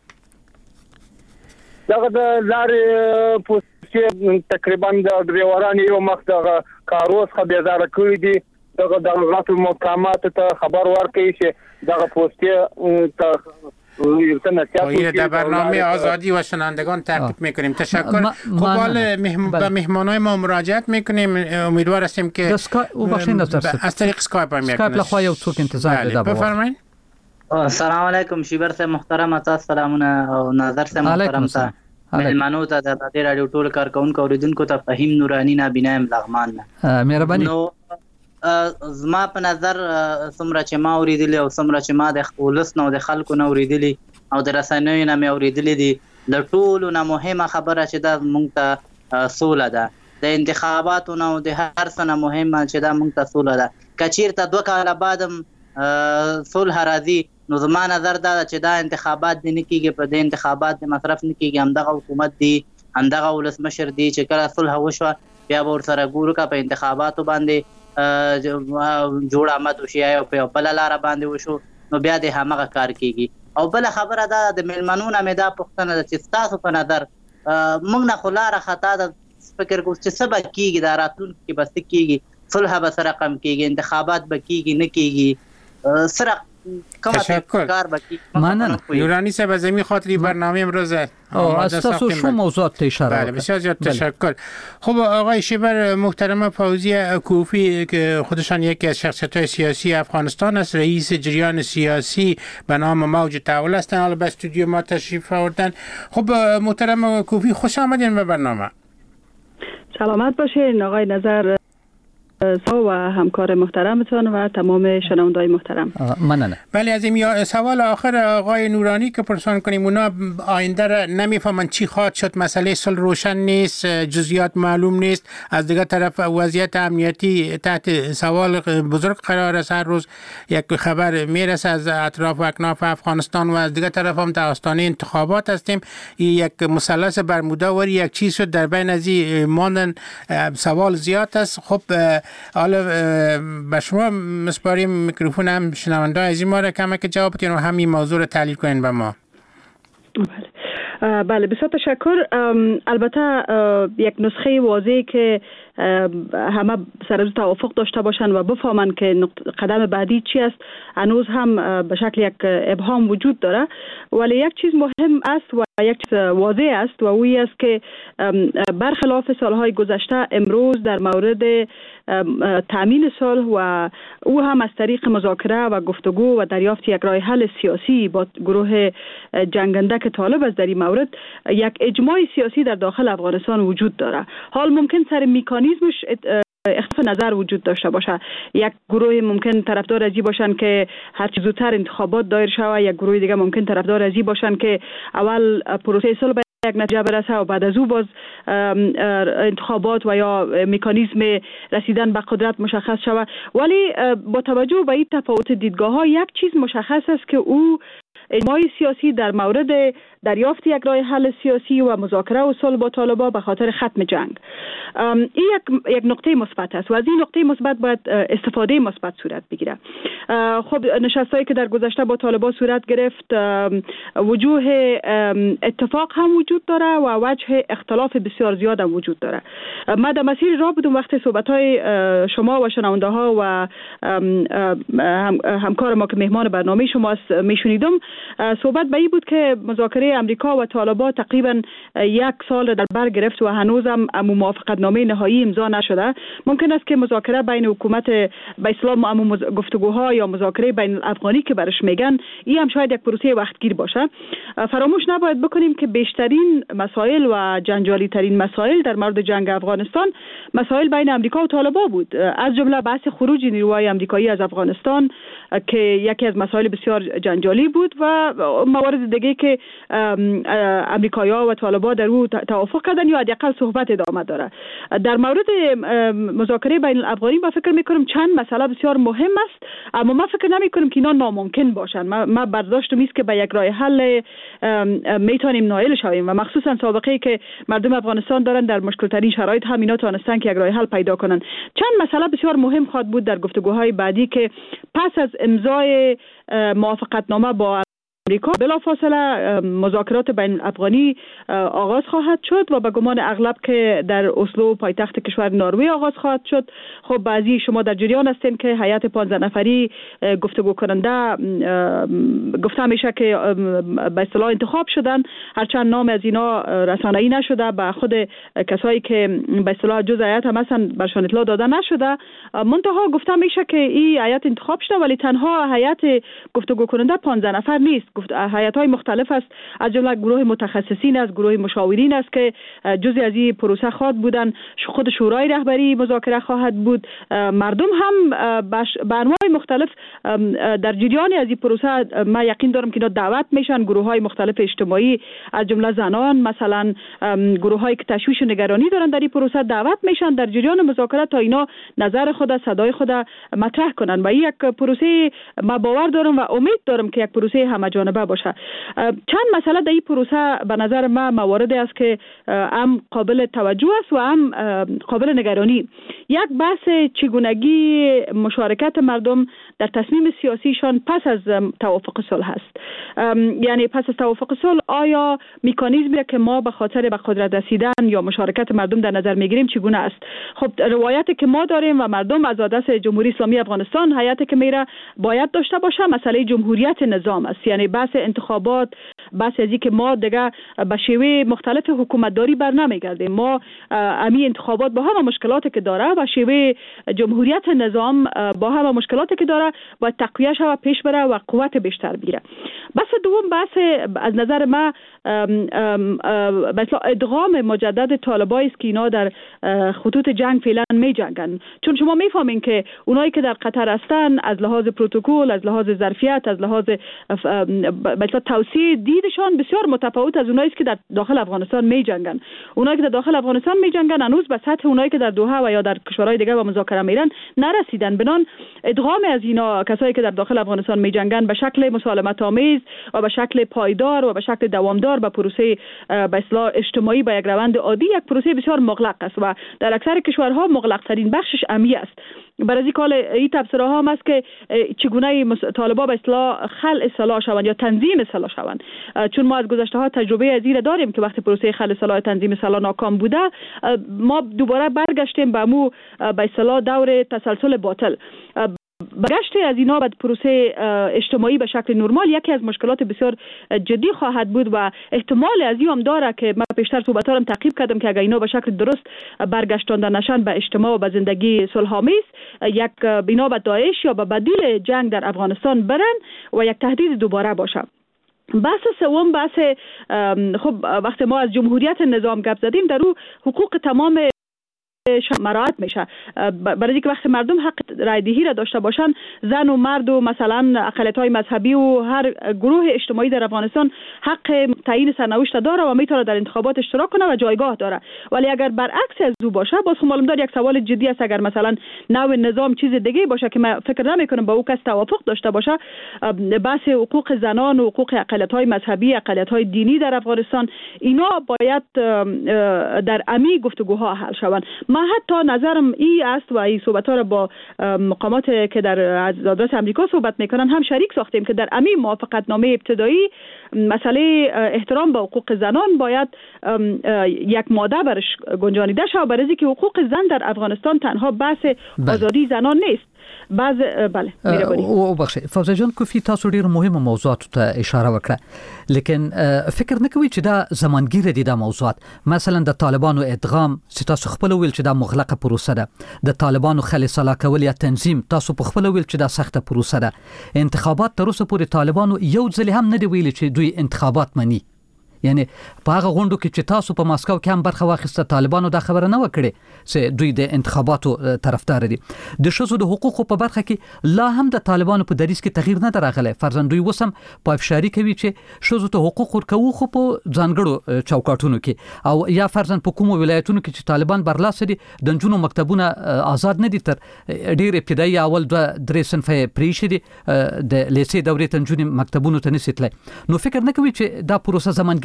دا د لارې پوسټ تقریبا د ډریورانو یو مخ د کاروز خو بیزاره کړی دي. دغه د راتل مقامات ته خبر ورکړي چې دغه پوسټ ته این در برنامه آزادی و شنوندگان تعقیب میکنیم. تشکر. خب حالا به مهمانای ما مراجعت میکنیم. امیدوار هستیم که از طریق اسکایپ هم اسکایپ لخوا یو څوک انتظار ده. بفرمایید. السلام علیکم شیبر صاحب محترم. تاسو سلامونه او ناظر صاحب محترم ته مهمانو ته د آزادی رادیو ټول کارکونکو اوریدونکو ته فهیم نورانی نابینا لغمان. مهرباني. نو زما په نظر څومره چې ما اوریدلی او څومره چې ما د ولس نو د خلکو نو اوریدلی او د رسنیو نه مې اوریدلی دي د ټولو نه مهمه خبره چې دا مونږ ته سوله ده. د انتخاباتو نو د هر څه نه مهمه چې دا مونږ ته سوله ده. کچیرته دوه کاله بعدم صلح راځي نو زما نظر دا چې دا انتخابات دي نه کیږي. په دې انتخابات د مصرف نه کیږي. همدغه حکومت دی همدغه ولسمشر دی چې کله صلح وشوه بیا به ورسره ګورو که په انتخاباتو باندې جوړ آمد وشي او په بل لار باندې وشو نو بیا د همغه کار کیږي. او بل خبره دا د ملمنونو مې دا پوښتنه ده چې تاسو په نظر موږ نه خلاره خطا د فکر کوم چې سبا کیږي د راتلونکي کې بس کیږي صلح به سره کم کیږي انتخابات به کیږي نه کیږي سره تشکر. کار بکی ممنون. نورانی صاحب از این خاطری برنامه امروز از تاسو شو موضوعات اشاره بله بسیار زیاد تشکر. خب آقای شیبر محترم فوزیه کوفی که خودشان یکی از شخصیت‌های سیاسی افغانستان است، رئیس جریان سیاسی به نام موج تحول هستند، حالا به استودیو ما تشریف آوردن. خب محترم کوفی خوش آمدین به برنامه. سلامت باشین آقای نظر و همکار محترمتون و تمام شنوندای محترم. ممنون. ولی از این سوال آخر آقای نورانی که پرسان کنیم، اونا آینده را نمیفهمن چی خواهد شد، مسئله صلح روشن نیست، جزئیات معلوم نیست، از دیگر طرف وضعیت امنیتی تحت سوال بزرگ قرار است، هر روز یک خبر میرسه از اطراف و اکناف افغانستان و از دیگر طرف هم در آستانه انتخابات هستیم. یک مثلث برمودا وری یک چیز شد در بین از این ماندن سوال زیاد است. خب حالا به شما مسپاریم میکروفون، هم شنونده از این ما را کمک جواب بدین و همین موضوع را تحلیل کنین به ما. بله بله بسیار تشکر. البته یک نسخه واضحی که همه سر از توافق داشته باشند و بفهمند که قدم بعدی چی است هنوز هم به شکل یک ابهام وجود داره، ولی یک چیز مهم است و یک چیز واضح است و اوی است که برخلاف سالهای گذشته امروز در مورد تامین صلح و او هم از طریق مذاکره و گفتگو و دریافت یک راه حل سیاسی با گروه جنگنده که طالب است در این مورد، یک اجماع سیاسی در داخل افغانستان وجود داره. حال ممکن سر میکانیزمش اختلاف نظر وجود داشته باشه. یک گروه ممکن طرفدار ازی باشن که هر چه زودتر انتخابات دایر شود، یک گروه دیگه ممکن طرفدار ازی باشن که اول پروسه صلح به یک نتیجه برسه و بعد از او باز انتخابات و یا مکانیزم رسیدن به قدرت مشخص شود. ولی با توجه به این تفاوت دیدگاه ها یک چیز مشخص است که او اجماع سیاسی در مورد دریافت یک راه حل سیاسی و مذاکره و صلح با طالبان به خاطر ختم جنگ. این یک یک نقطه مثبت است و از این نقطه مثبت باید استفاده مثبت صورت بگیره. خب نشستایی که در گذشته با طالبان صورت گرفت، وجوه اتفاق هم وجود داره و وجه اختلاف بسیار زیاد هم وجود داره. ما در مسیر راه بودم وقتی صحبت‌های شما و شنونده ها و همکار ما که مهمان برنامه شما میشنیدم، صحبت به این بود که مذاکره امریکا و طالبان تقریبا یک سال در بر گرفت و هنوزم موافقت نامه نهایی امضا نشده. ممکن است که مذاکره بین حکومت به اسلام و گفتگوها یا مذاکره بین الافغانی که برش میگن، این هم شاید یک پروسه وقتگیر باشه. فراموش نباید بکنیم که بیشترین مسائل و جنجالی ترین مسائل در مورد جنگ افغانستان مسائل بین امریکا و طالبان بود، از جمله بحث خروج نیروهای امریکایی از افغانستان که یکی از مسائل بسیار جنجالی بود و موارد دیگه که امریکایی‌ها و طالبان در او توافق کردن یا حداقل صحبت ادامه داره. در مورد مذاکره بین الافغانی ما فکر می‌کنم چند مسئله بسیار مهم است، اما ما فکر نمی‌کنم که اینا ناممکن باشن. ما, ما برداشت میست که به یک راه حل میتونیم نائل شویم و مخصوصا سابقه که مردم افغانستان دارن در مشکل ترین شرایط هم اینا تونستن که یک راه حل پیدا کنن. چند مسئله بسیار مهم خواهد بود در گفتگوهای بعدی که پس از امضای موافقتنامه با امریکا بلافاصله مذاکرات بین افغانی آغاز خواهد شد و به گمان اغلب که در اسلو پایتخت کشور نروژ آغاز خواهد شد. خب بعضی شما در جریان هستین که هیئت پانزده نفری گفتگو کننده گفته میشه که به اصطلاح انتخاب شدن، هرچند نام از اینا رسانه‌ای نشده، به خود کسایی که به اصطلاح جزء هیئت هم هستن برشان اطلاع داده نشده. منتها گفته میشه که این هیئت انتخاب شده ولی تنها هیئت گفتگو کننده پانزده نفر نیست. هیئت‌های مختلف است، از جمله گروه متخصصین است، گروه مشاورین است که جزء از این پروسه خواهد بودن، خود شورای رهبری مذاکره خواهد بود، مردم هم به انواع مختلف در جریان از این پروسه ما یقین دارم که اینا دعوت میشن. گروه‌های مختلف اجتماعی از جمله زنان، مثلا گروه‌هایی که تشویش و نگرانی دارن در این پروسه دعوت میشن در جریان مذاکره تا اینا نظر خود، صدای خود مطرح کنن و این یک پروسه ما باور دارم و امید دارم که یک پروسه همه جانبه جانبه باشه. چند مسئله در این پروسه به نظر ما مواردی است که هم قابل توجه است و هم قابل نگرانی. یک بحث چگونگی مشارکت مردم در تصمیم سیاسیشان پس از توافق صلح است. یعنی پس از توافق صلح آیا مکانیزمی که ما به خاطر به قدرت رسیدن یا مشارکت مردم در نظر میگیریم چگونه است؟ خب روایتی که ما داریم و مردم از دست جمهوری اسلامی افغانستان حیاتی که میره باید داشته باشه مسئله جمهوریت نظام است. یعنی بحث انتخابات، بحث از که ما دیگه به شیوه مختلف حکومتداری بر نمیگردیم. ما امی انتخابات با همه مشکلاتی که داره و شیوه جمهوریت نظام با همه مشکلاتی که داره باید تقویه شود، پیش بره و قوت بیشتر بگیره. بحث دوم بحث از نظر ما مثلا ادغام مجدد طالبایی است که اینا در خطوط جنگ فعلا می جنگن. چون شما میفهمین که اونایی که در قطر هستن از لحاظ پروتکل، از لحاظ ظرفیت، از لحاظ مثلا توسعه دیدشان بسیار متفاوت از اونایی که در داخل افغانستان می جنگن. اونایی که در داخل افغانستان می جنگن هنوز به سطح اونایی که در دوحه و یا در کشورهای دیگه با مذاکره میرن نرسیدن. بنان ادغام از اینا کسایی که در داخل افغانستان می جنگن به شکل مسالمت آمیز و به شکل پایدار و به شکل دوامدار به پروسه به اصطلاح اجتماعی به یک روند عادی یک پروسه بسیار مغلق است و در اکثر کشورها مغلق ترین بخشش امی است. برای این کال این تبصره ها هم است که چگونه طالبان به اصطلاح خلع سلاح شوند یا تنظیم سلاح شوند. چون ما از گذشته ها تجربه از این داریم که وقتی پروسه خلع سلاح تنظیم سلاح ناکام بوده ما دوباره برگشتیم به مو به اصطلاح دور تسلسل باطل. بگشت از اینا بعد پروسه اجتماعی به شکل نرمال یکی از مشکلات بسیار جدی خواهد بود و احتمال از این هم داره که من پیشتر صحبت‌ها رو تعقیب کردم که اگر اینا به شکل درست برگشتانده نشن به اجتماع و به زندگی صلح‌آمیز یک بنا به داعش یا به بدیل جنگ در افغانستان برن و یک تهدید دوباره باشه. بحث سوم بحث خب وقتی ما از جمهوریت نظام گپ زدیم در او حقوق تمام مراعات میشه. برای اینکه وقتی مردم حق رای دهی را داشته باشن زن و مرد و مثلا اقلیت‌های مذهبی و هر گروه اجتماعی در افغانستان حق تعیین سرنوشت داره و میتونه در انتخابات اشتراک کنه و جایگاه داره. ولی اگر برعکس از او باشه باز معلوم دار یک سوال جدی است اگر مثلا نوع نظام چیز دیگه باشه که من فکر نمیکنم با او کس توافق داشته باشه. بحث حقوق زنان و حقوق اقلیت‌های مذهبی، اقلیت‌های دینی در افغانستان اینا باید در عمیق گفتگوها حل شوند. ما حتی نظرم ای است و این صحبت‌ها را با مقامات که در از آدرس امریکا صحبت میکنن هم شریک ساختیم که در امی موافقت نامه ابتدایی مسئله احترام به حقوق زنان باید یک ماده برش گنجانیده شود برای اینکه حقوق زن در افغانستان تنها بحث آزادی زنان نیست. بعض بله میره بری او بخشه فوزه جان کوفی تاسو ډیر مهمه موضوعات ته اشاره وکړه لیکن فکر نه کوي چې دا زمانګیر دي دا موضوعات مثلا د طالبانو ادغام چې تاسو خپل ویل چې دا مغلقه پروسه ده د طالبانو خلع سلاح کول یا تنظیم تاسو په خپل ویل چې دا سخته پروسه ده انتخابات تر اوسه پورې طالبانو یو ځل هم نه دی ویل چې دوی انتخابات مني یعنی په هغه غونډو کې چې تاسو په ماسکو کې هم برخه واخیسته طالبانو دا خبره نه وکړي چې دوی د انتخاباتو طرفدار دي. د شذو د حقوقو په برخه کې لا هم د طالبانو په دریس کې تغییر نه دراغله. فرضاً دوی وسم په افشاری کوي چې شذو ته حقوق ورکوي خو په ځانګړو چوکاټونو کې او یا فرضاً په کومو ولایتونو کې چې طالبان برلاسه دي د جنونو مکتبونه آزاد نه دي تر ډیر ابتدایي اول د درې صنفه پریشي دي د لیسې دورې تنجونی مکتبونو ته نسیتله. نو فکر نه کوي چې دا پروسه زمانګیر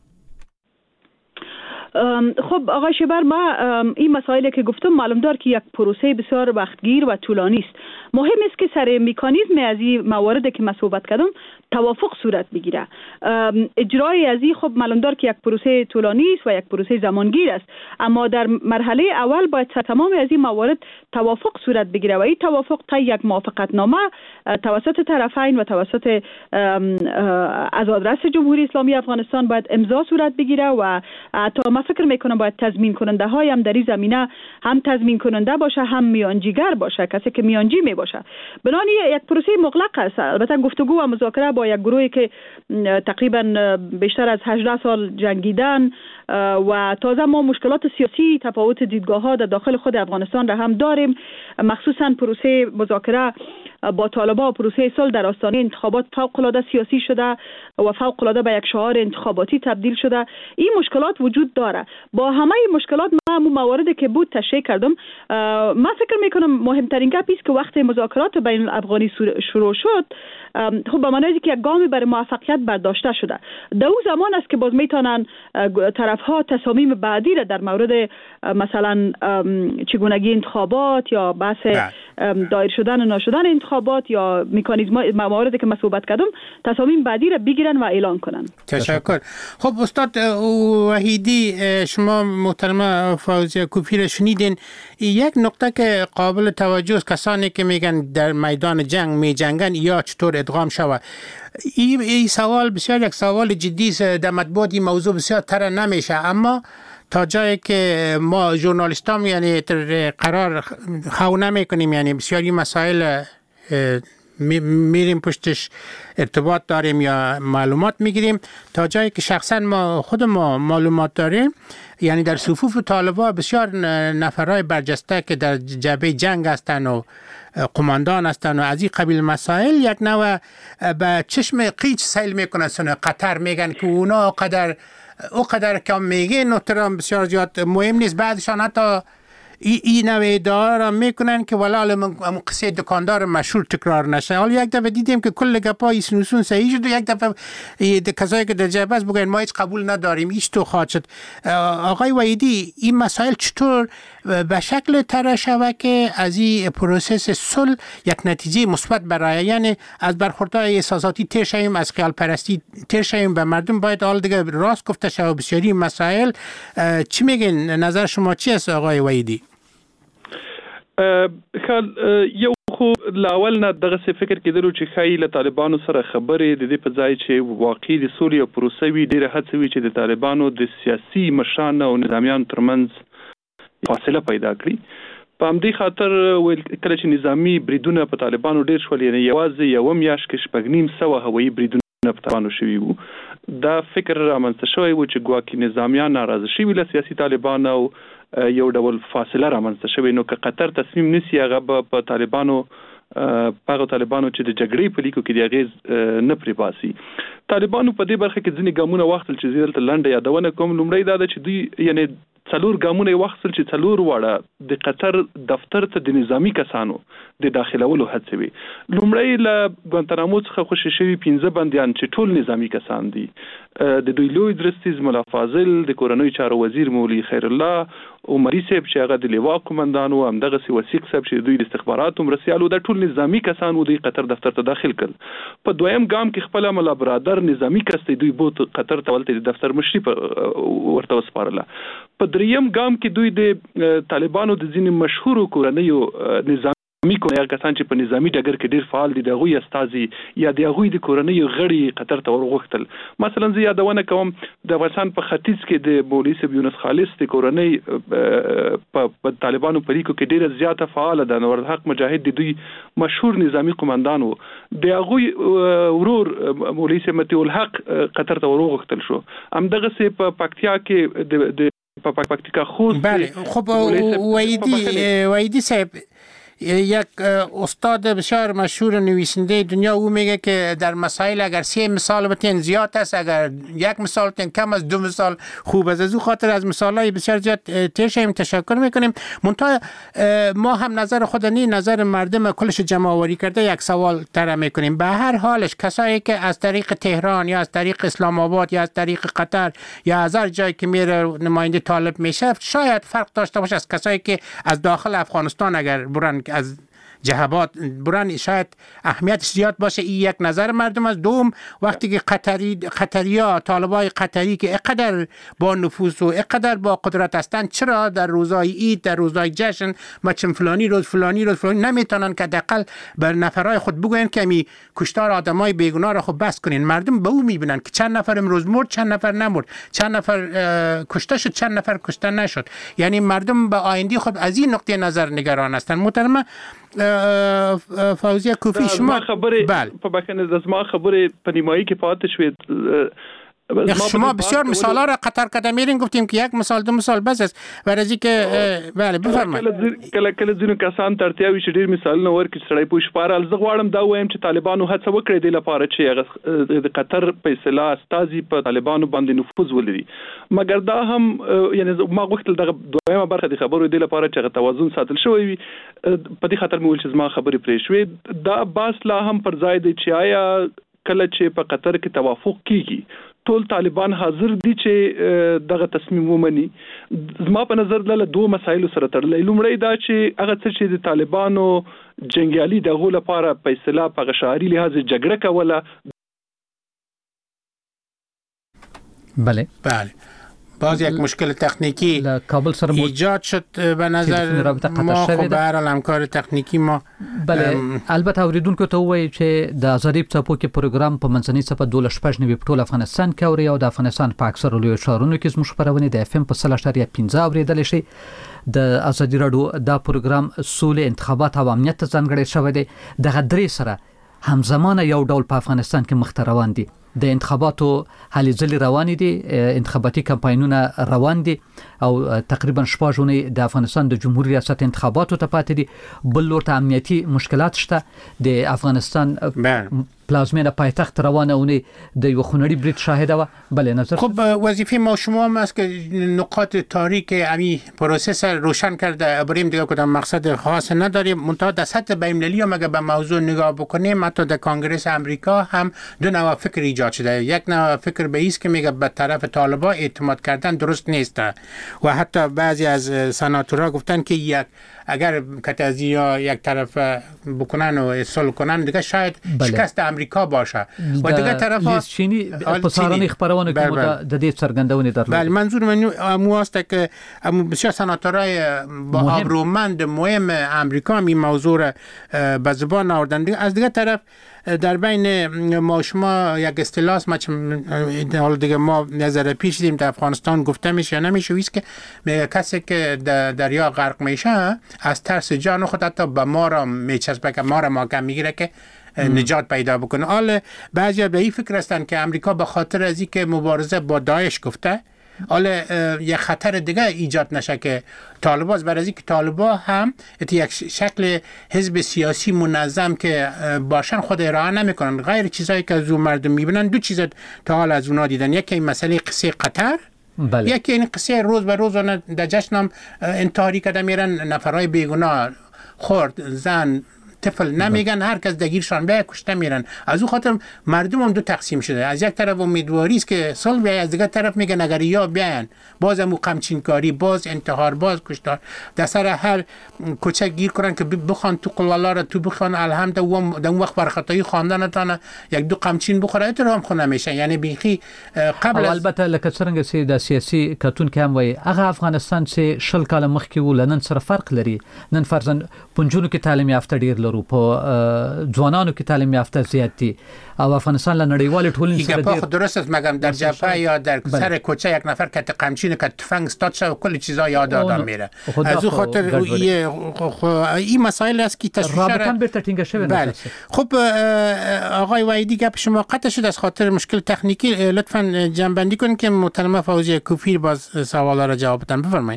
خب آقای شبر ما این مسائلی که گفتم معلوم دار که یک پروسه بسیار وقتگیر و طولانی است. مهم است که سر مکانیزم از این موارد که من صحبت کردم توافق صورت بگیره. اجرای از این خب معلوم دار که یک پروسه طولانی است و یک پروسه زمانگیر است اما در مرحله اول باید تمام از این موارد توافق صورت بگیره و این توافق تا یک موافقت نامه توسط طرفین و توسط از آدرس جمهوری اسلامی افغانستان باید امضا صورت بگیره و تا ما فکر میکنم باید تضمین کننده های هم در این زمینه هم تضمین کننده باشه هم میانجیگر باشه کسی که میانجی می باشه. بنابراین یک پروسه مغلق است. البته گفتگو و مذاکره با یک گروهی که تقریبا بیشتر از هجده سال جنگیدن و تازه ما مشکلات سیاسی تفاوت دیدگاه ها در داخل خود افغانستان را هم داریم. مخصوصا پروسه مذاکره با طالبان و پروسه صلح در آستانه انتخابات فوق العاده سیاسی شده و فوق العاده به یک شعار انتخاباتی تبدیل شده. این مشکلات وجود داره. با همه این مشکلات من مواردی که بود تشریح کردم. من فکر میکنم مهمترین گپ است که وقتی مذاکرات بین الافغانی شروع شد، خب به معنی که یک گام برای موفقیت برداشته شده. در اون زمان است که باز میتونن طرفها تصامیم بعدی را در مورد مثلا چگونگی انتخابات یا بحث دایر شدن و ناشدن انتخابات یا مکانیزم مواردی که من صحبت کردم تصامیم بعدی را بگیرن و اعلان کنن. تشکر. خب استاد وحیدی، شما محترمه فوزیه کوفی را شنیدین. یک نکته که قابل توجه است، کسانی که میگن در میدان جنگ می جنگن یا چطور ادغام شود. این ای سوال بسیار یک سوال جدی است. در مطبوعات این موضوع بسیار طرح نمیشه، اما تا جایی که ما ژورنالیستام یعنی قرار خو نمیکنیم، یعنی بسیاری مسائل میریم پشتش ارتباط داریم یا معلومات میگیریم، تا جایی که شخصا ما خود ما معلومات داریم، یعنی در صفوف طالبان بسیار نفرای برجسته که در جبهه جنگ هستند و قماندان هستند و از این قبیل مسائل یک نوع به چشم قیچ سیل میکنن. سن قطر میگن که اونا قدر او قدر کم میگه نوترام بسیار زیاد مهم نیست. بعدشان حتی این ای نوع ادعا را میکنن که ولی من قصه دکاندار مشهور تکرار نشه. حالا یک دفعه دیدیم که کل گپای سنوسون صحیح شد و یک دفعه کسایی که در جبهه است بگن ما هیچ قبول نداریم، هیچ تو خواهد شد. آقای وحیدی، این مسائل چطور به شکل طرح شود که از این پروسس صلح یک نتیجه مثبت برای، یعنی از برخوردهای احساساتی تیر شویم، از خیال پرستی تیر شویم به مردم؟ باید حال دیگه راست گفته شود بسیاری مسائل. چی میگین؟ نظر شما چی است آقای وحیدی؟ خل یو خو لاول نه دغه څه فکر کېدلو چې خای له طالبانو سره خبرې د دې په ځای چې واقعي د سولې او پروسې وی ډیره هڅه وی چې د طالبانو د سیاسي مشران او نظامیان ترمنځ فاصله پیدا کړي. په همدې خاطر کله چې نظامی بریدونه په طالبانو ډیر شول، یعنی یوازې یو میاشت کې شپږ نیم سوه هوایي بریدونه په طالبانو شوي وو، دا فکر رامنځته شوی و چې ګواکې نظامیان ناراضه شوي له سیاسي طالبان او یو ډول فاصله رامنځته شوی. نو که قطر تصمیم نیسي هغه په طالبانو هغه طالبانو چې د جګړې په لیکو کې د اغیز نه پرې باسي. طالبانو په دې برخه کې ځینې ګامونه واخیستل چې زه دلته لنډه یادونه کوم. لومړی دا ده چې دوی یعنی څلور ګامونه یې واخیستل چې څلور واړه د قطر دفتر ته د نظامی کسانو د داخلولو هڅې وي. لومړی له ګوانتانامو څخه خوشي شوي پنځه بندیان چې ټول نظامی کسان دي، د دوی لوی درستیز ملا فاضل، د کورنۍ چارو وزیر مولوي خیر الله، عمري صاحب چې هغه د لیوا قومندان او همدغه وثیق صاحب چې دوی د استخباراتو مرسیالو، د ټول نظامی کسان و دوی قطر دفتر ته داخل کړل. په دویم ګام کې خپل ملا برادر نظامی کس دوی بوت قطر ته ولته د دفتر مشري ورته وسپارله. په دریم ګام کې دوی د طالبانو د ځینې مشهورو کورنیو نظامی میکو یا کسان چې په نظامی ډګر کې ډیر فعال دي، د هغوی استازي یا د هغوی د کورنیو غړي قطر ته ورغوښتل. مثلا زه یادونه کوم د افغانستان په ختیځ کې د مولوي صاحب یونس خالص د کورنۍ په طالبانو په لیکو کې ډیره زیاته فعاله ده. نور حق مجاهد د دوی مشهور نظامی قومندان وو، د هغوی ورور مولوي صاحب متي الحق قطر ته ورغوښتل شو. همدغه سه په پکتیا کې د په پکتیکا خوست. بله خب وحیدی وحیدی صاحب یک استاد بسیار مشهور نویسنده دنیا او میگه که در مسائل اگر سه مثال بتین زیاد است، اگر یک مثال بتین کم از دو مثال خوب است. از او خاطر از مثالای بسیار زیاد تشیم تشکر میکنیم. منتها ما هم نظر خود نی نظر مردم کلش جمع آوری کرده یک سوال طرح میکنیم. به هر حالش کسایی که از طریق تهران یا از طریق اسلام آباد یا از طریق قطر یا از هر جایی که میره نماینده طالب میشه، شاید فرق داشته باشه از کسایی که از داخل افغانستان اگر برن از جهبات بران شاید اهمیتش زیاد باشه. این یک نظر مردم از. دوم وقتی که قطری قطریا طالبای قطری که اقدر با نفوذ و اقدر با قدرت هستند، چرا در روزهای عید در روزهای جشن مثلا فلانی روز فلانی روز فلانی نمیتونن که حداقل بر نفرای خود بگوین که می کشتار آدمای بیگناه را خب بس کنین؟ مردم به او میبینن که چند نفر امروز مرد، چند نفر نمرد، چند نفر کشته شد، چند نفر کشته نشد. یعنی مردم به آینده خود از این نقطه نظر نگران هستند. محترم فوزیه کوفی، شما خبره په بکنه د زما خبره په نیمایي کې پاتې شوې. شما بسیار مثالا را قطر قطر میرین گفتیم که یک مثال دو مثال بس است ورزی که بله بفرمایید. کله کله ځینو کسان ترتیاوي چې ډیر مثالونه ورکړي سړی پوه شپارل زه غواړم دا وایم چې طالبانو هڅه وکړي د لپاره چې د قطر په اصطلاح استازي په طالبانو باندې نفوذ ولري مګر دا هم یعنی ما غوښتل دغه دویمه برخه د خبرو د لپاره چې توازن ساتل شوی وي په دې خاطر مې ول چې زما خبرې پرې شوې دا باس لا هم پر ځای دی چې آیا کله چې په قطر کې توافق کیږي ټول طالبان حاضر دي چې دغه تصمیم ومني. زما په نظر له دوه مسایلو سره تړلې لومړی دا چې هغه څه چې د طالبانو جنگیالي دغه لپاره په اصطلاح په غشاري لحاظ جګړه کوله. بله بله باز یک مشکل تکنیکی کابل سره ایجاد شد به نظر ما خب به هر حال همکار تکنیکی ما بله البته اوریدونکو ته وایي چې د آزادۍ په څپو کې پروګرام په منځنۍ څپه دولس شپږ نوي په ټول افغانستان کې اوري او د افغانستان په اکثرو لویو ښارونو کې زموږ خپرونې د اف ام په سل اشاریه پنځه اوریدلی شي. د آزادۍ راډیو دا پروګرام سولې انتخابات او امنیت ته ځانګړی شوی دی. دغه درې سره همزمانه یو ډول په افغانستان کې مخ ته روان دي. د انتخاباتو هلې ځلې روانې دي انتخاباتي کمپاینونه روان دي او تقریبا شپږ اونۍ د افغانستان د جمهوریت ریاست انتخاباتو ته پاتې دي. بل لور ته امنیتي مشکلات شته د افغانستان پلازمینه پایتخت روانه اونی د یو خونړي برید شاهده و. بله نظر خب وظیفه ما شما هم است که نقاط تاریک امی پروسس روشن کرده. ابراهیم دیگه کدام مقصد خاص نداریم منتها در سطح بین‌المللی هم اگه به موضوع نگاه بکنیم حتی در کنگره امریکا هم دو نوع فکر ایجاد شده. یک نوع فکر به ایست که میگه به طرف طالبان اعتماد کردن درست نیست و حتی بعضی از سناتورها گفتن که یک اگر کتازیا یک طرف بکنن و صلح کنن دیگه شاید شکست امریکا باشه و دیگه طرف چینی په سارنې خبرونه کې د دې څرګندونې درلود. بله منظور من امو است که امو بسیار سناتورای با آبرومند مهم امریکا می موضوع را به زبان آوردن. از دیگه طرف در بین ما شما یک اصطلاح ما حالا دیگه ما نظر پیش دیدیم در افغانستان گفته میشه یا نمیشه ویست که میگه کسی که در دریا غرق میشه از ترس جان خود حتی به ما را میچسبه که ما را محکم میگیره که نجات پیدا بکنه. حالا بعضی به این فکر هستن که امریکا به خاطر از اینکه مبارزه با داعش گفته حالا یک خطر دیگه ایجاد نشه که طالبان برای از اینکه طالبان هم یک شکل حزب سیاسی منظم که باشن خود ارائه نمیکنن غیر چیزایی که از اون مردم میبینن. دو چیز تا حال از اونا دیدن یکی این مسئله قصه قطر بله. یکی این قصه روز به روز در جشنم انتحاری کده میرن نفرهای بیگناه خورد زن طفل نمیگن هر کس دگیرشان به کشته میرن. از اون خاطر مردم هم دو تقسیم شده. از یک طرف امیدواری است که صلح بیاید از دیگه طرف میگن اگر یا بیان باز هم غمچین کاری باز انتحار باز کشتار در سر هر کوچه گیر کنن که بخوان تو قل الله را تو بخوان الحمد و در اون وقت بر خطایی خواندنتان یک دو غمچین بخوره اتر هم خونه میشه. یعنی بیخی قبل البته لکه څنګه چې د سیاسي کتون کې هم وای هغه افغانستان چې شل کاله مخکې ولنن سره فرق لري. نن فرضاً پنځونو کې تعلیم یافته ډیر په ځوانانو کې تعلیم یافته زیات دي او افغانستان له نړیوال ټولنې سره ډېر درست است مګم در جبهه یا در سر کوچه یک نفر که قمچین که تفنگ استاد شد کل چیزا یاد آدم میره. از اون خاطر این مسائل است که تشویش رابطه بیرته ټینګه شوی. بله خب آقای وحیدی گپ شما قطع شد از خاطر مشکل تکنیکی. لطفاً جنبندی کنید که محترمه فوزیه کوفیر باز سوالا را جواب بدن. بفرمایید.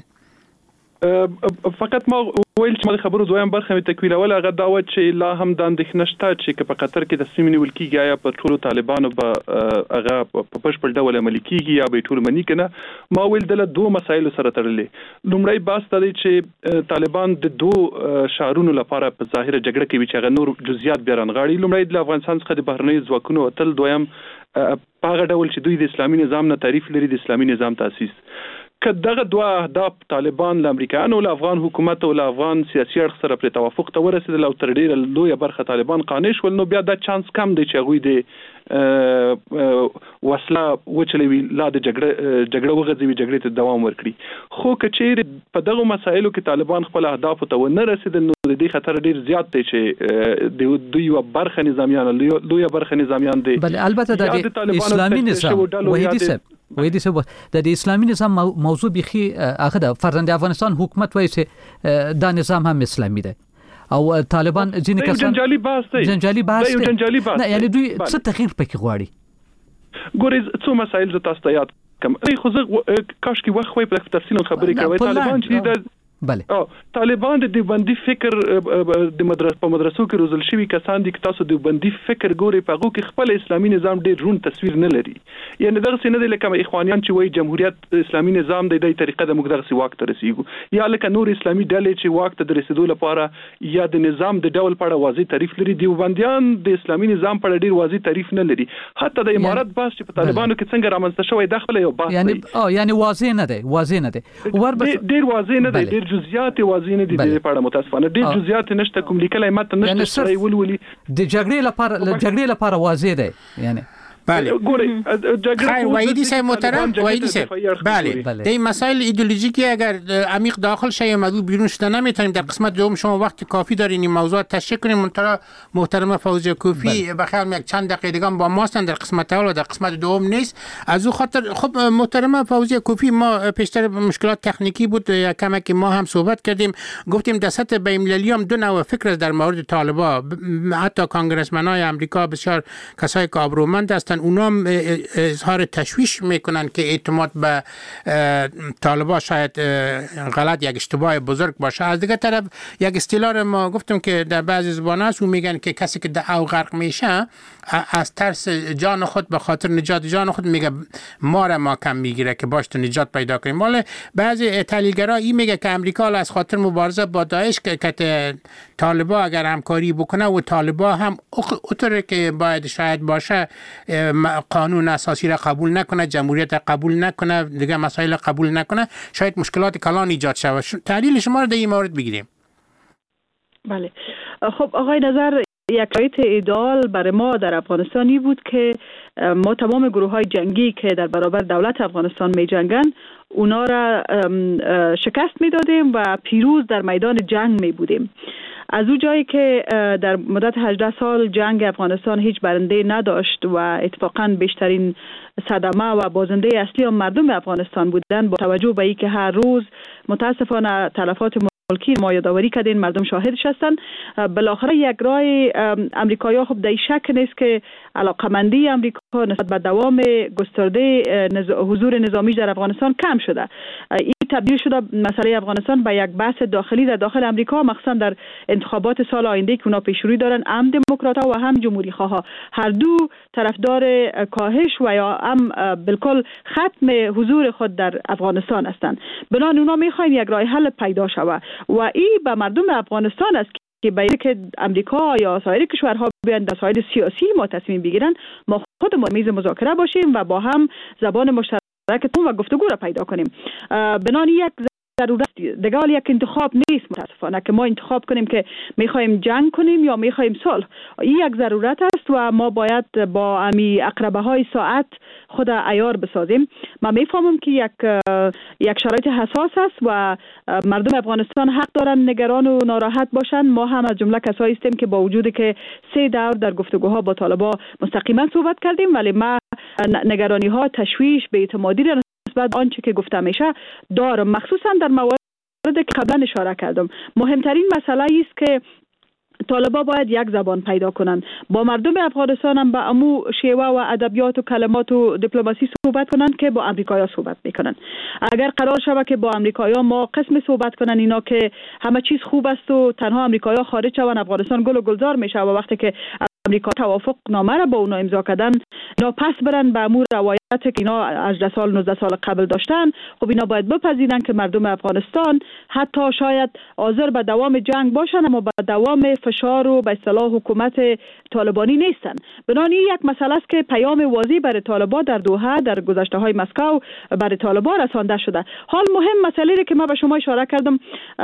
فقط ما ویل چې ما د خبرو دویم برخه مې تکویلول هغه دا و چې لا هم د اندېښنه شته چې په قطر کې تصمیم نیول کېږي یا په ټولو طالبانو به هغه په بشپړ ډول عملي کېږي یا به ټول مني که نه. ما ویل دله دوه مسایلو سره تړلې. لومړی بحث دا دی چې طالبان د دوه شعارونو لپاره په ظاهره جګړه کوي چې هغه نور جزئیات بیا رانغاړي. لومړی د افغانستان څخه د بهرنیو ځواکونو وتل، دویم په هغه ډول چې دوی د اسلامي نظام نه تعریف لري د اسلامي نظام تاسیس. که دغه دوه اهداف طالبان له امریکایانو له افغان حکومت او له افغان سیاسي اړخ سره پرې توافق ته ورسېدل او تر ډېره لویه برخه طالبان قانع شول نو بیا دا چانس کم دی چې هغوی د وسله وچلوي لا د جګړه جګړه وغځوي جګړې ته دوام ورکړي. خو که چیرې په دغو مسایلو کې طالبان خپل اهدافو ته ونه رسېدل نو د دې خطر ډېر زیات دی چې د دوی یوه برخه نظامیان لویه برخه نظامیان دی. بله البته د اسلامي نظام وحیدي صاحب وحیدي صاحب د اسلامي نظام موضوع بيخي هغه د فرزند افغانستان حکومت وایي چې دا نظام هم اسلامي دی او طالبان ځینې کسان جنجالي بحث دی جنجالي بحث دی نه یعنی دوی څه تغییر پکې غواړي. ګورې څو مسایل ز تاسو ته یاد کوم خو زه کاش کې وخت وي په تفصیل خبرې کوي طالبان چې د بله او طالبان د دیوبندي فکر د مدرسې په مدرسو کې روزل شوی کسان دي چې تاسو د دیوبندي فکر ګوري په هغه کې خپل اسلامي نظام ډېر رون تصویر نه لري یعنی دغه څه نه دي لکه اخوانیان چې وایي جمهوریت اسلامي نظام د دې طریقه د مقدار سی واک ته رسیږي یا لکه نور اسلامي ډلې چې واک ته رسیدو لپاره یا د نظام د ډول په اړه واضح تعریف لري دیوبندیان د اسلامي نظام په اړه ډېر واضح تعریف نه لري حتی د امارات باس چې په طالبانو کې څنګه رامنځته شوی د خپل یو باس یعنی او یعنی واضح نه دی واضح نه دی ور ډېر واضح نه دی ډېر جزئیات واضح نه دي د پاره متاسفانه ډېر جزئیات نشته کوم لیکلای ماته نشته چې ولولي د جګړې لپاره د جګړې لپاره واضح دی یعنی بله خیر وحیدی صاحب محترم وحیدی صاحب بله در این مسائل ایدئولوژیکی اگر عمیق داخل شیم از بیرون شدن نمیتونیم در قسمت دوم شما وقت کافی دارین این موضوع تشریح کنیم منتها محترم فوزیه کوفی بخیر یک چند دقیقه دیگه با ماستن در قسمت اول و در قسمت دوم نیست از او خاطر خب محترم فوزیه کوفی ما پیشتر مشکلات تکنیکی بود کمی که ما هم صحبت کردیم گفتیم در سطح بین‌المللی هم دو نوع فکر در مورد طالبان حتی کانگرسمنای آمریکا بسیار کسایی که آبرومند هستند اونا اظهار تشویش میکنن که اعتماد به طالبان شاید غلط یک اشتباه بزرگ باشه از دیگه طرف یک اصطلاح ما گفتم که در بعضی زبان هست و میگن که کسی که در او غرق میشه از ترس جان خود به خاطر نجات جان خود میگه ما ما کم میگیره که باش تو نجات پیدا کنیم ولی بعضی تحلیلگرا این میگه که امریکا از خاطر مبارزه با داعش که طالبان اگر همکاری بکنه و طالبان هم اونطوری که باید شاید باشه قانون اساسی را قبول نکنه جمهوریت را قبول نکنه دیگه مسائل قبول نکنه شاید مشکلات کلان ایجاد شود تحلیل شما رو در این مورد بگیریم. بله خب آقای نظر یک شرایط ایدئال برای ما در افغانستانی بود که ما تمام گروه های جنگی که در برابر دولت افغانستان می جنگن اونا را شکست می دادیم و پیروز در میدان جنگ می بودیم. از اون جایی که در مدت هجده سال جنگ افغانستان هیچ برنده نداشت و اتفاقاً بیشترین صدمه و بازنده اصلی هم مردم افغانستان بودن با توجه به اینکه هر روز متاسفانه تلفات ملکی ما یادآوری کردین مردم شاهدش هستن بالاخره یک راه امریکایی‌ها خب در شک نیست که علاقمندی امریکا نسبت به دوام گسترده نز... حضور نظامی در افغانستان کم شده این تبدیل شده مسئله افغانستان به یک بحث داخلی در داخل امریکا مخصوصا در انتخابات سال آینده که اونا پیش روی دارن هم دموکرات‌ها و هم جمهوری خواها هر دو طرفدار کاهش و یا هم بالکل ختم حضور خود در افغانستان هستند بنابراین اونا میخواین یک راه حل پیدا شود و این به مردم افغانستان است که باید که امریکا یا سایر کشورها بیان در مسائل سیاسی ما تصمیم بگیرن ما خودمون میز مذاکره باشیم و با هم زبان مشترکتون و گفتگو را پیدا کنیم بنابراین یک ضرورت دیگه یک انتخاب نیست متاسفانه که ما انتخاب کنیم که میخوایم جنگ کنیم یا میخوایم صلح این یک ضرورت است و ما باید با امی اقربه های ساعت خود عیار بسازیم ما میفهمم که یک یک شرایط حساس است و مردم افغانستان حق دارن نگران و ناراحت باشن ما هم از جمله کسایی هستیم که با وجودی که سه دور در گفتگوها با طالبان مستقیما صحبت کردیم ولی ما نگرانی ها تشویش به اعتمادی نسبت آنچه که گفته میشه دارم مخصوصا در موارد که قبلا اشاره کردم مهمترین مسئله است که طالبان باید یک زبان پیدا کنن با مردم افغانستان هم با امو شیوه و ادبیات و کلمات و دیپلماسی صحبت کنن که با امریکایی‌ها صحبت میکنن اگر قرار شود که با امریکایی‌ها ما قسم صحبت کنن اینا که همه چیز خوب است و تنها امریکایی‌ها خارج شون افغانستان گل و گلزار میشه و وقتی که امریکا توافق نامه را با اونا امضا کردن اینا پس برن به امور روایت که اینا هجده سال نوزده سال قبل داشتن خب اینا باید بپذیرن که مردم افغانستان حتی شاید حاضر به دوام جنگ باشن اما به دوام فشار و به اصطلاح حکومت طالبانی نیستن بنابراین یک مسئله است که پیام واضح برای طالبان در دوحه در گذشته های مسکو برای طالبان رسانده شده حال مهم مسئله که من به شما اشاره کردم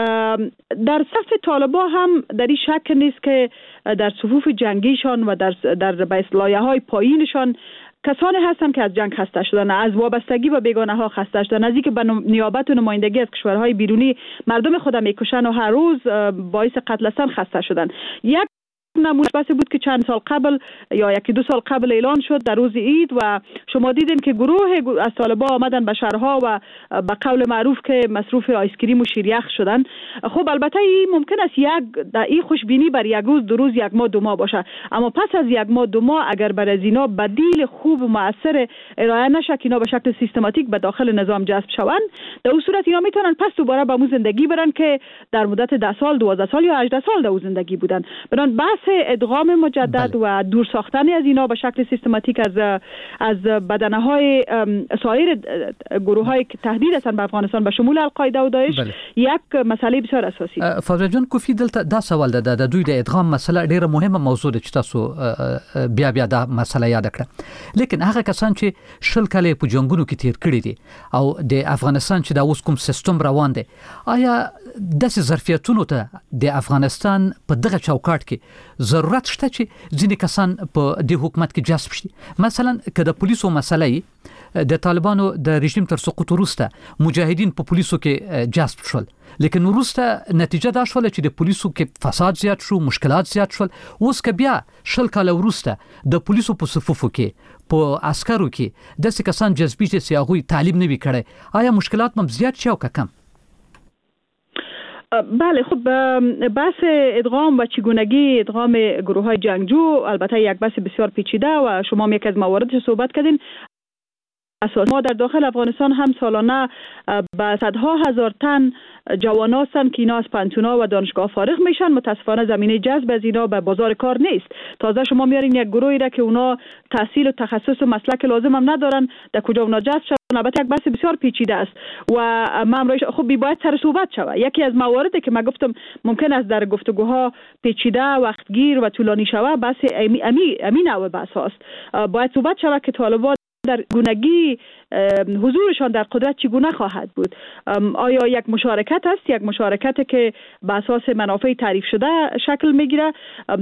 در صف طالبان هم در این شک نیست که در صفوف جنگیشان و در در به اصطلاح های پایینشان کسانی هستند که از جنگ خسته شدن از وابستگی و بیگانه ها خسته شدن از اینکه به نیابت و نمایندگی از کشورهای بیرونی مردم خود میکشن و هر روز باعث قتل هستند خسته شدن یک نمونش بحثی بود که چند سال قبل یا یکی دو سال قبل اعلان شد در روز عید و شما دیدین که گروه از طالبان آمدن به شهرها و به قول معروف که مصروف آیسکریم و شیریخ شدن. خب البته این ممکن است یک در این خوشبینی بر یک روز دو روز یک ماه دو ماه باشه، اما پس از یک ماه دو ماه اگر بر از اینا بدیل خوب و مؤثر ارائه نشه که اینا به شکل سیستماتیک به داخل نظام جذب شوند، در اون صورت اینا میتونن پس دوباره به مو زندگی برن که در مدت ده سال دوازده سال یا هجده سال در اون زندگی بودن. بنابراین بحث ادغام مجدد بله. و دور ساختن از اینا به شکل سیستماتیک از از بدنه‌های سایر گروه‌های که تهدید هستند به افغانستان به شمول القاعده و داعش بله. یک مسئله بسیار اساسی ده. فاضل جان کوفی دلته دا سوال ده د دوی د ادغام مسله ډیره مهمه موضوع ده چې تاسو بیا بیا دا مسله یاد کړه، لیکن هغه کسان چې شل کاله په جنگونو کې تیر کړی دي او د افغانستان چې دا اوس کوم سیستم روان دی، آیا داسې ظرفیتونو ته د افغانستان په دغه چوکاټ کې ضرورت شته چې ځینې کسان په دې حکومت کې جذب شي؟ مثلا که د پولیسو مسله د طالبانو د رژیم تر سقوط وروسته مجاهدین په پولیسو کې جذب شول، لیکن وروسته نتیجه دا شول چې د پولیسو کې فساد زیات شو، مشکلات زیات شول. اوس که بیا شل کاله وروسته د پولیسو په صفوفو کې په عسکرو کې داسې کسان جذبي چې هغوی تعلیم نه وي کړی، آیا مشکلات هم زیات شي او که کم؟ بله، خب بحث ادغام و چگونگی ادغام گروه های جنگجو البته یک بحث بسیار پیچیده و شما هم یک از مواردش صحبت کردین. اساس ما در داخل افغانستان هم سالانه به صدها هزار تن جوان هستند که اینا از پانتونا و دانشگاه فارغ میشن. متاسفانه زمینه جذب از اینا به بازار کار نیست. تازه شما میارین یک گروهی را که اونا تحصیل و تخصص و مسلک لازم هم ندارن، در کجا اونا جذب شدن؟ البته یک بحث بسیار پیچیده است و من رایش خب باید سر صحبت شود. یکی از مواردی که من گفتم ممکن است در گفتگوها پیچیده، وقتگیر و طولانی شود، بحث امی امی امی نوع بحث هاست. باید صحبت شود که طالبان در گونگی حضورشان در قدرت چگونه خواهد بود. آیا یک مشارکت است، یک مشارکت که به اساس منافع تعریف شده شکل میگیره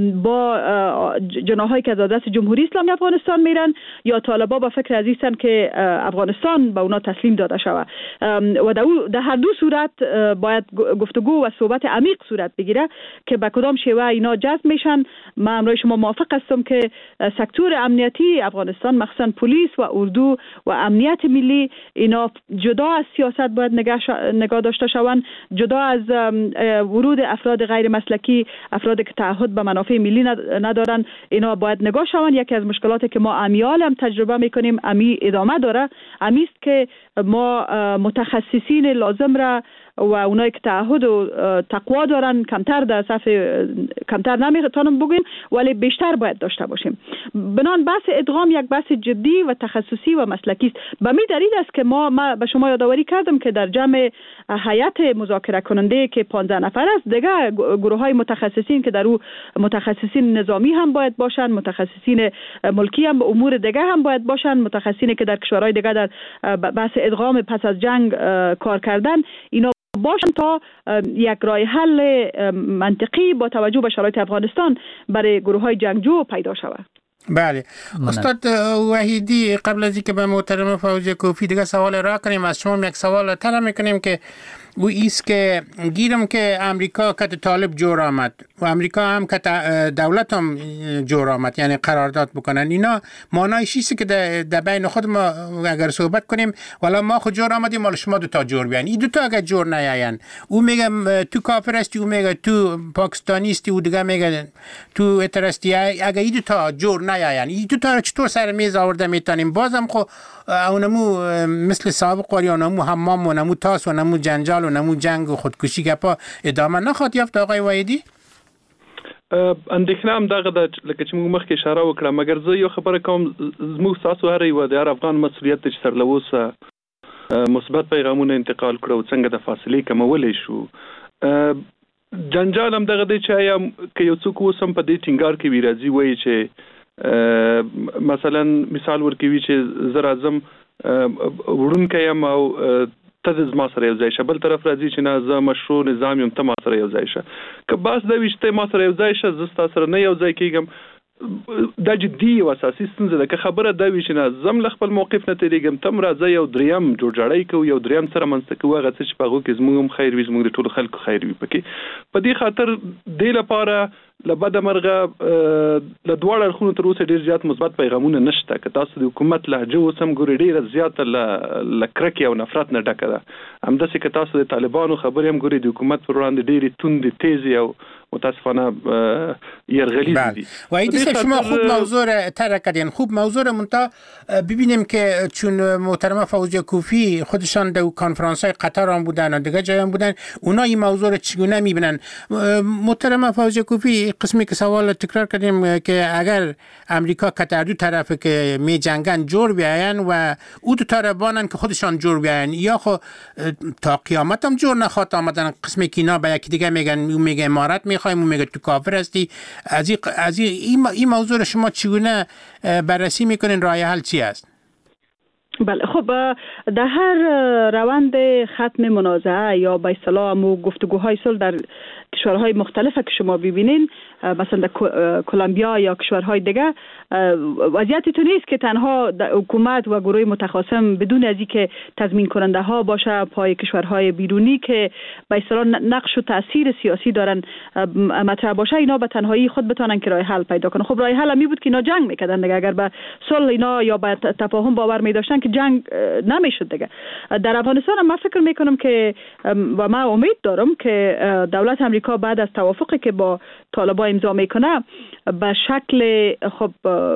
با جناحایی که از دست جمهوری اسلامی افغانستان میرن، یا طالبا با فکر از هستند که افغانستان به اونا تسلیم داده شود؟ و در هر دو صورت باید گفتگو و صحبت عمیق صورت بگیره که به کدام شیوه اینا جذب میشن. من امروز شما موافق هستم که سکتور امنیتی افغانستان مخصوصا پلیس و اردو و امنیت ملی اینا جدا از سیاست باید نگاه داشته شوند، جدا از ورود افراد غیر مسلکی، افرادی که تعهد به منافع ملی ندارن، اینا باید نگاه شوند. یکی از مشکلاتی که ما امیال هم تجربه میکنیم امی ادامه داره، امی است که ما متخصصین لازم را و اونایی که تعهد و تقوا دارن کمتر در صف کمتر نمیتونم بگیم، ولی بیشتر باید داشته باشیم. بنان بحث ادغام یک بحث جدی و تخصصی و مسلکی است. به می دلیل است که ما, ما به شما یادآوری کردم که در جمع هیئت مذاکره کننده که پانزده نفر است، دیگه گروه های متخصصین که در او متخصصین نظامی هم باید باشند، متخصصین ملکی هم امور دیگه هم باید باشند، متخصصینی که در کشورهای دیگه در بحث ادغام پس از جنگ کار کردن، اینا باشن تا یک راه حل منطقی با توجه به شرایط افغانستان برای گروه های جنگجو پیدا شود. بله استاد وحیدی، قبل از اینکه به محترم فوزیه کوفی دیگه سوال را کنیم، از شما یک سوال طلب میکنیم که و ایست که گیرم که امریکا کت طالب جور آمد و امریکا هم کت دولت هم جور آمد، یعنی قرارداد بکنن. اینا معنای چیزی که در بین خود ما اگر صحبت کنیم والا ما خود جور آمدیم، مال شما دو تا جور بیان. این دو تا اگر جور نیاین، او میگه تو کافر هستی، او میگه تو پاکستانی هستی، او دیگه میگه تو اترستی. اگر این دو تا جور نیاین، این دو تا چطور سر میز آورده میتونیم؟ بازم خو اونمو مثل سابق ولی اونمو حمام و نمو تاس و نمو جنجال و نمو جنگ و خودکشی گپا ادامه نخواد یافت. آقای وحیدی اندېښنه هم دغه د لکه چې موږ مخکې اشاره وکړه، مګر زه یو خبره کوم، زموږ تاسو هر یو د هر افغان مسؤلیت چې تر اوسه مثبت پیغامونه انتقال کړو، څنګه د فاصلې کمولی شو. جنجال هم دغه دی چې آیا که یو څوک اوس هم په دې ټینګار کوي، راځي وایي چې مثلا مثال ورکوي چې زه راځم وړونکی یم او ته زما سره یو ځای شه، بل طرف راځي چې نه زه مشروع نظام یم ته ما سره یو ځای شه. که بحث دا وي چې ته ما سره یو ځای شه، زه ستا سره نه یو ځای کېږم، دا جدي او اساسي ستونزه ده. که خبره دا وي چې نه زم ل خپل موقف نه تیریږم تم راځي یو دریم جوړجاړی کو یو دریم سره منځ کوي هغه چې په هغه کې زموږ هم خیر وي زموږ د ټولو خلکو خیر وي پکې. په دې خاطر د لپاره لبد مرغه ل دوړ اړخونو تر اوسه ډیر زیات مثبت پیغامونه نشته. که تاسو د حکومت لهجه وسم ګوري ډیر زیات ل لکرکی او نفرت نه ډکه ده. همداسې که تاسو د طالبانو خبرې هم ګوري د حکومت پر وړاندې ډیر توند تیزی او متاسفانه یرغلی دي. و ایدی شما خوب موضوع را طرح کردین. خوب موضوع را منتها ببینیم که چون محترمه فوزیه کوفی خودشان در کنفرانس های قطر هم بودن و دیگه جای هم بودن اونا این موضوع را چگونه میبینن؟ محترمه فوزیه کوفی قسمی که سوال تکرار کردیم که اگر امریکا قطر دو طرف که می جنگن جور بیاین و او دو طرفانن که خودشان جور بیاین یا خو تا قیامت هم جور نخواد آمدن. قسمی که اینا به یکی دیگه میگن میگه امارت میخوایم میگه تو کافر هستی. از از این این موضوع رو شما چگونه بررسی میکنین؟ راه حل چی است؟ بله خب در هر روند ختم منازعه یا به اصطلاح مو گفتگوهای صلح در کشورهای مختلف که شما ببینین مثلا در کلمبیا یا کشورهای دیگه وضعیت تو نیست که تنها حکومت و گروه متخاصم بدون از اینکه تضمین کننده ها باشه پای کشورهای بیرونی که به اصطلاح نقش و تاثیر سیاسی دارن مطرح باشه اینا به تنهایی خود بتونن که راه حل پیدا کنن. خب راه حل می بود که اینا جنگ میکردن دیگه. اگر به صلح اینا یا به تفاهم باور می داشتن که جنگ نمیشد دیگه. در افغانستان هم من فکر میکنم که و من امید دارم که دولت امریکا بعد از توافقی که با طالبان امضا میکنه به شکل خب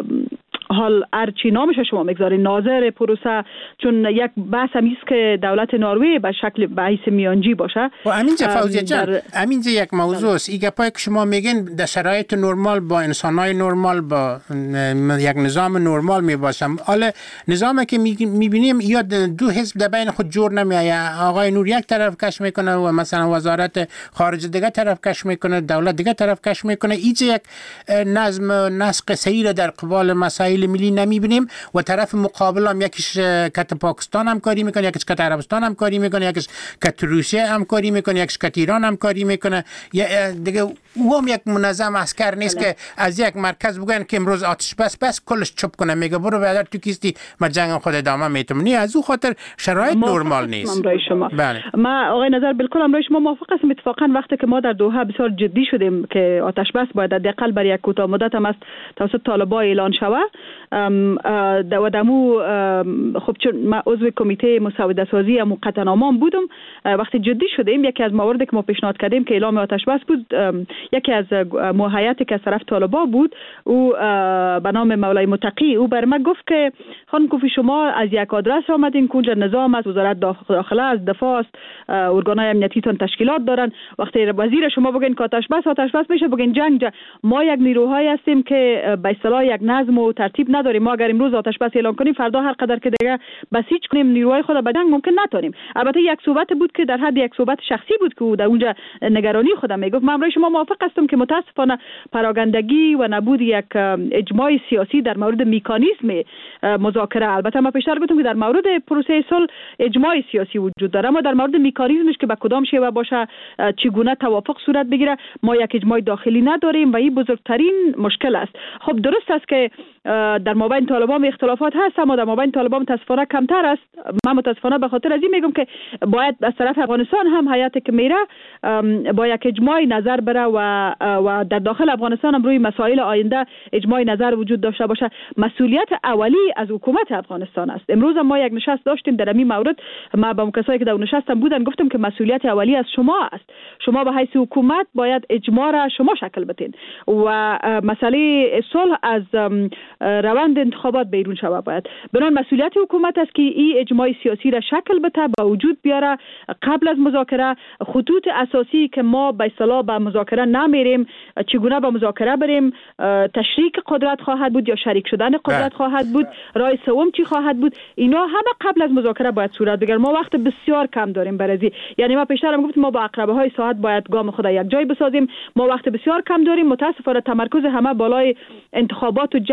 حال ارچی نامش شما میگذارین ناظر پروسه، چون یک بحث همیست که دولت نروژ به شکل بحث میانجی باشه. و همینجا فوزیه جان همینجا یک موضوع است. ایگه پای که شما میگین در شرایط نرمال با انسانای نرمال با یک نظام نرمال میباشم، حالا نظامی که میبینیم یا دو حزب در بین خود جور نمیآید. آقای نور یک طرف کش میکنه و مثلا وزارت خارجه دیگه طرف کش میکنه، دولت دیگه طرف کش میکنه. اینجا یک نظم نسق صحیح در قبال مسائل ملی نمیبینیم و طرف مقابل هم یکیش کت پاکستان هم کاری میکنه، یکیش کت عربستان هم کاری میکنه، یکیش کت روسیه هم کاری میکنه، یکیش کت ایران هم کاری میکنه. یا دیگه او هم یک منظم عسکر نیست که از یک مرکز بگن که امروز آتش بس بس کلش چپ کنه میگه برو برادر تو کیستی ما جنگ خود ادامه میتم. نه از او خاطر شرایط نرمال نیست. شما بله. ما آقای نظر بالکل امروز شما موافق هستم. اتفاقا وقتی که ما در دوحه بسیار جدی شدیم که آتش بس باید حداقل برای یک کوتاه مدت هم است توسط طالبان اعلان شود و دمو خب چون ما عضو کمیته مسوده سازی و قطعنامه بودم وقتی جدی شدیم یکی از مواردی که ما پیشنهاد کردیم که اعلام آتش بس بود یکی از موهیاتی که از طرف طالبان بود او به نام مولای متقی او بر ما گفت که خانم کوفی شما از یک آدرس آمدین که اونجا نظام است، وزارت داخله است، دفاع است، ارگانهای امنیتیتون تشکیلات دارن. وقتی وزیر شما بگین که آتش بس آتش بس میشه بگین جنگ جا. ما یک نیروهایی هستیم که به اصطلاح یک نظم و ترتیب نداریم. ما اگر امروز آتش بس اعلان کنیم فردا هر قدر که دیگه بسیج کنیم نیروهای خود به جنگ ممکن نتونیم. البته یک صحبت بود که در حد یک صحبت شخصی بود که او در اونجا نگرانی خودم میگفت. من برای شما موافق هستم که متاسفانه پراگندگی و نبود یک اجماع سیاسی در مورد مکانیزم مذاکره، البته ما پیشتر گفتم که در مورد پروسه صلح اجماع سیاسی وجود داره، اما در مورد مکانیزمش که به کدام شیوه باشه چگونه توافق صورت بگیره ما یک اجماع داخلی نداریم و این بزرگترین مشکل است. خب درست است که در مابین طالبان اختلافات هست اما در مابین طالبان متاسفانه کمتر است. من متاسفانه به خاطر از این میگم که باید از طرف افغانستان هم حیاتی که میره با یک اجماع نظر بره و و در داخل افغانستان هم روی مسائل آینده اجماع نظر وجود داشته باشه. مسئولیت اولی از حکومت افغانستان است. امروز ما یک نشست داشتیم در این مورد، ما با کسایی که در نشستم بودن گفتم که مسئولیت اولی از شما است. شما به حیث حکومت باید اجماع را شما شکل بدین و مسئله صلح از روند انتخابات بیرون شود. باید بنان مسئولیت حکومت است که این اجماع سیاسی را شکل بده با وجود بیاره قبل از مذاکره. خطوط اساسی که ما به اصطلاح به مذاکره نمیریم، چگونه به مذاکره بریم، تشریک قدرت خواهد بود یا شریک شدن قدرت خواهد بود، راه سوم چی خواهد بود، اینا همه قبل از مذاکره باید صورت بگیره. ما وقت بسیار کم داریم برای یعنی ما پیشتر هم گفتیم ما با عقربه های ساعت باید گام خود یک جای بسازیم. ما وقت بسیار کم داریم. متاسفانه تمرکز همه بالای انتخابات و جنگ است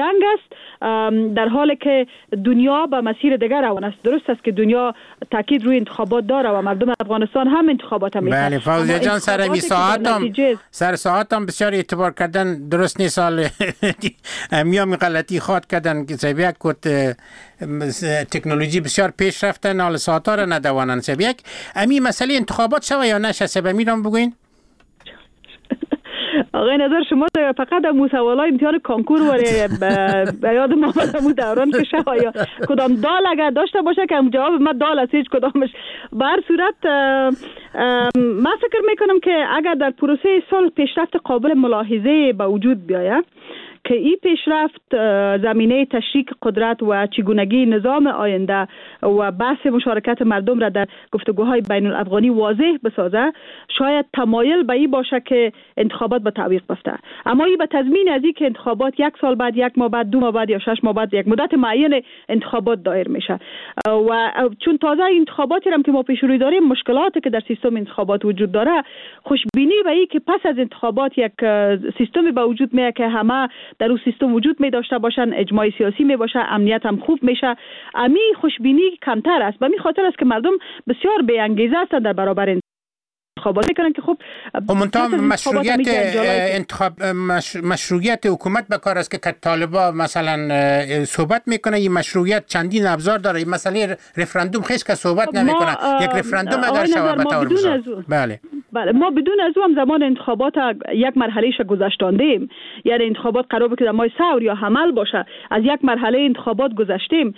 است در حالی که دنیا به مسیر دیگر روان است. درست است که دنیا تاکید روی انتخابات داره و مردم افغانستان هم انتخابات هم بله فوزیه جان سر می ساعت هم سر ساعت هم بسیار اعتبار کردن درست نیست سال میام غلطی خواد کردن که سبیک کت تکنولوژی بسیار پیش رفتن حال ساعت ها را ندوانن سبیک امی مسئله انتخابات شوه یا نشه سبه میرم بگوین آقای نظر شما فقط مو سوالای امتحان کانکور وره به یاد ما مو دوران که شما یا کدام دال اگر داشته باشه که جواب ما دال است هیچ کدامش. به هر صورت من فکر میکنم که اگر در پروسه صلح پیشرفت قابل ملاحظه به وجود بیاید که این پیشرفت زمینه تشریک قدرت و چگونگی نظام آینده و بحث مشارکت مردم را در گفتگوهای بین الافغانی واضح بسازه، شاید تمایل به این باشه که انتخابات به تعویق بیفته. اما این به تضمین از این که انتخابات یک سال بعد، یک ماه بعد، دو ماه بعد یا شش ماه بعد یک مدت معین انتخابات دایر میشه و چون تازه انتخاباتی هم که ما پیش روی داریم مشکلاتی که در سیستم انتخابات وجود داره، خوشبینی به این که پس از انتخابات یک سیستمی به وجود میاد که همه در اون سیستم وجود می داشته باشن، اجماع سیاسی می باشه، امنیت هم خوب میشه، امی خوشبینی کمتر است. به این خاطر است که مردم بسیار بی انگیزه هستند در برابر انتخابات میکنن که خب منتها مشروعیت انتخاب مش... مشروعیت حکومت به کار است که طالبا مثلا صحبت میکنه. این مشروعیت چندین ابزار داره. این مسئله رفراندوم خیلی که صحبت نمیکنه. یک رفراندوم اگر شود به طور مثال بله بله ما بدون از اون زمان انتخابات یک مرحلهش گذشتاندیم، یعنی انتخابات قرار بود که در ماه ثور یا حمل باشه، از یک مرحله انتخابات گذشتیم.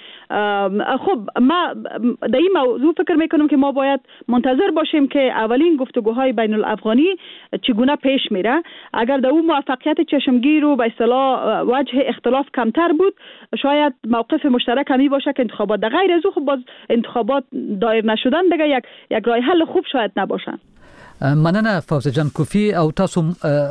خب ما در این موضوع فکر میکنم که ما باید منتظر باشیم که اولین گفتگوهای بین الافغانی چگونه پیش میره. اگر در اون موفقیت چشمگیر و به اصطلاح وجه اختلاف کمتر بود، شاید موقف مشترک همی باشه که انتخابات در غیر از او خب باز انتخابات دایر نشدن دیگه یک یک راه حل خوب شاید نباشن. مننه فوزه جان کوفی او تاسو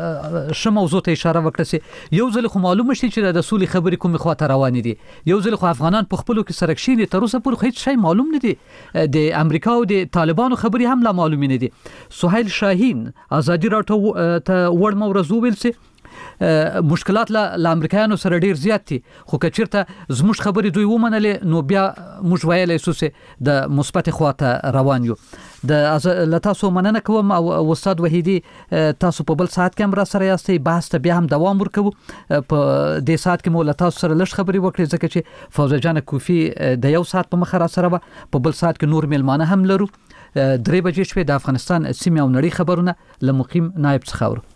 ش موضوع ته اشاره وکړه. یو ځل خو معلومه شي چې د سولې خبرې کومې خواته روانې دي. یو ځل خو افغانان په خپلو کې سرکشي دي، تر اوسه پورې هیڅ شی معلوم نه دي. د امریکا او د طالبانو خبرې هم لا معلومې نه دي. سهیل شاهین ازادي راټو ته وړ مو ورزو ویل سي مشکلات له امریکایانو سره ډیر زیات دي، خو کچیرته زموږ خبرې دوی ومنلې نو بیا موږ ویلای سو چې د مثبت خواته روان یو. د لتاسو مننه کوم او استاد وحیدی تاسو په بل ساعت کې هم را سره یاستئ. بحث ته بیا هم دوام ورکوو. په دې ساعت کې مو لتاسو سره لږ خبرې وکړې ځکه چې فوزه جان کوفی د یو ساعت په مخ را سره و، په بل ساعت کې نور میلمانه هم لرو. درې بجې شپې د افغانستان سیمه او نړۍ خبرونه له مقیم نائب څخه اورو.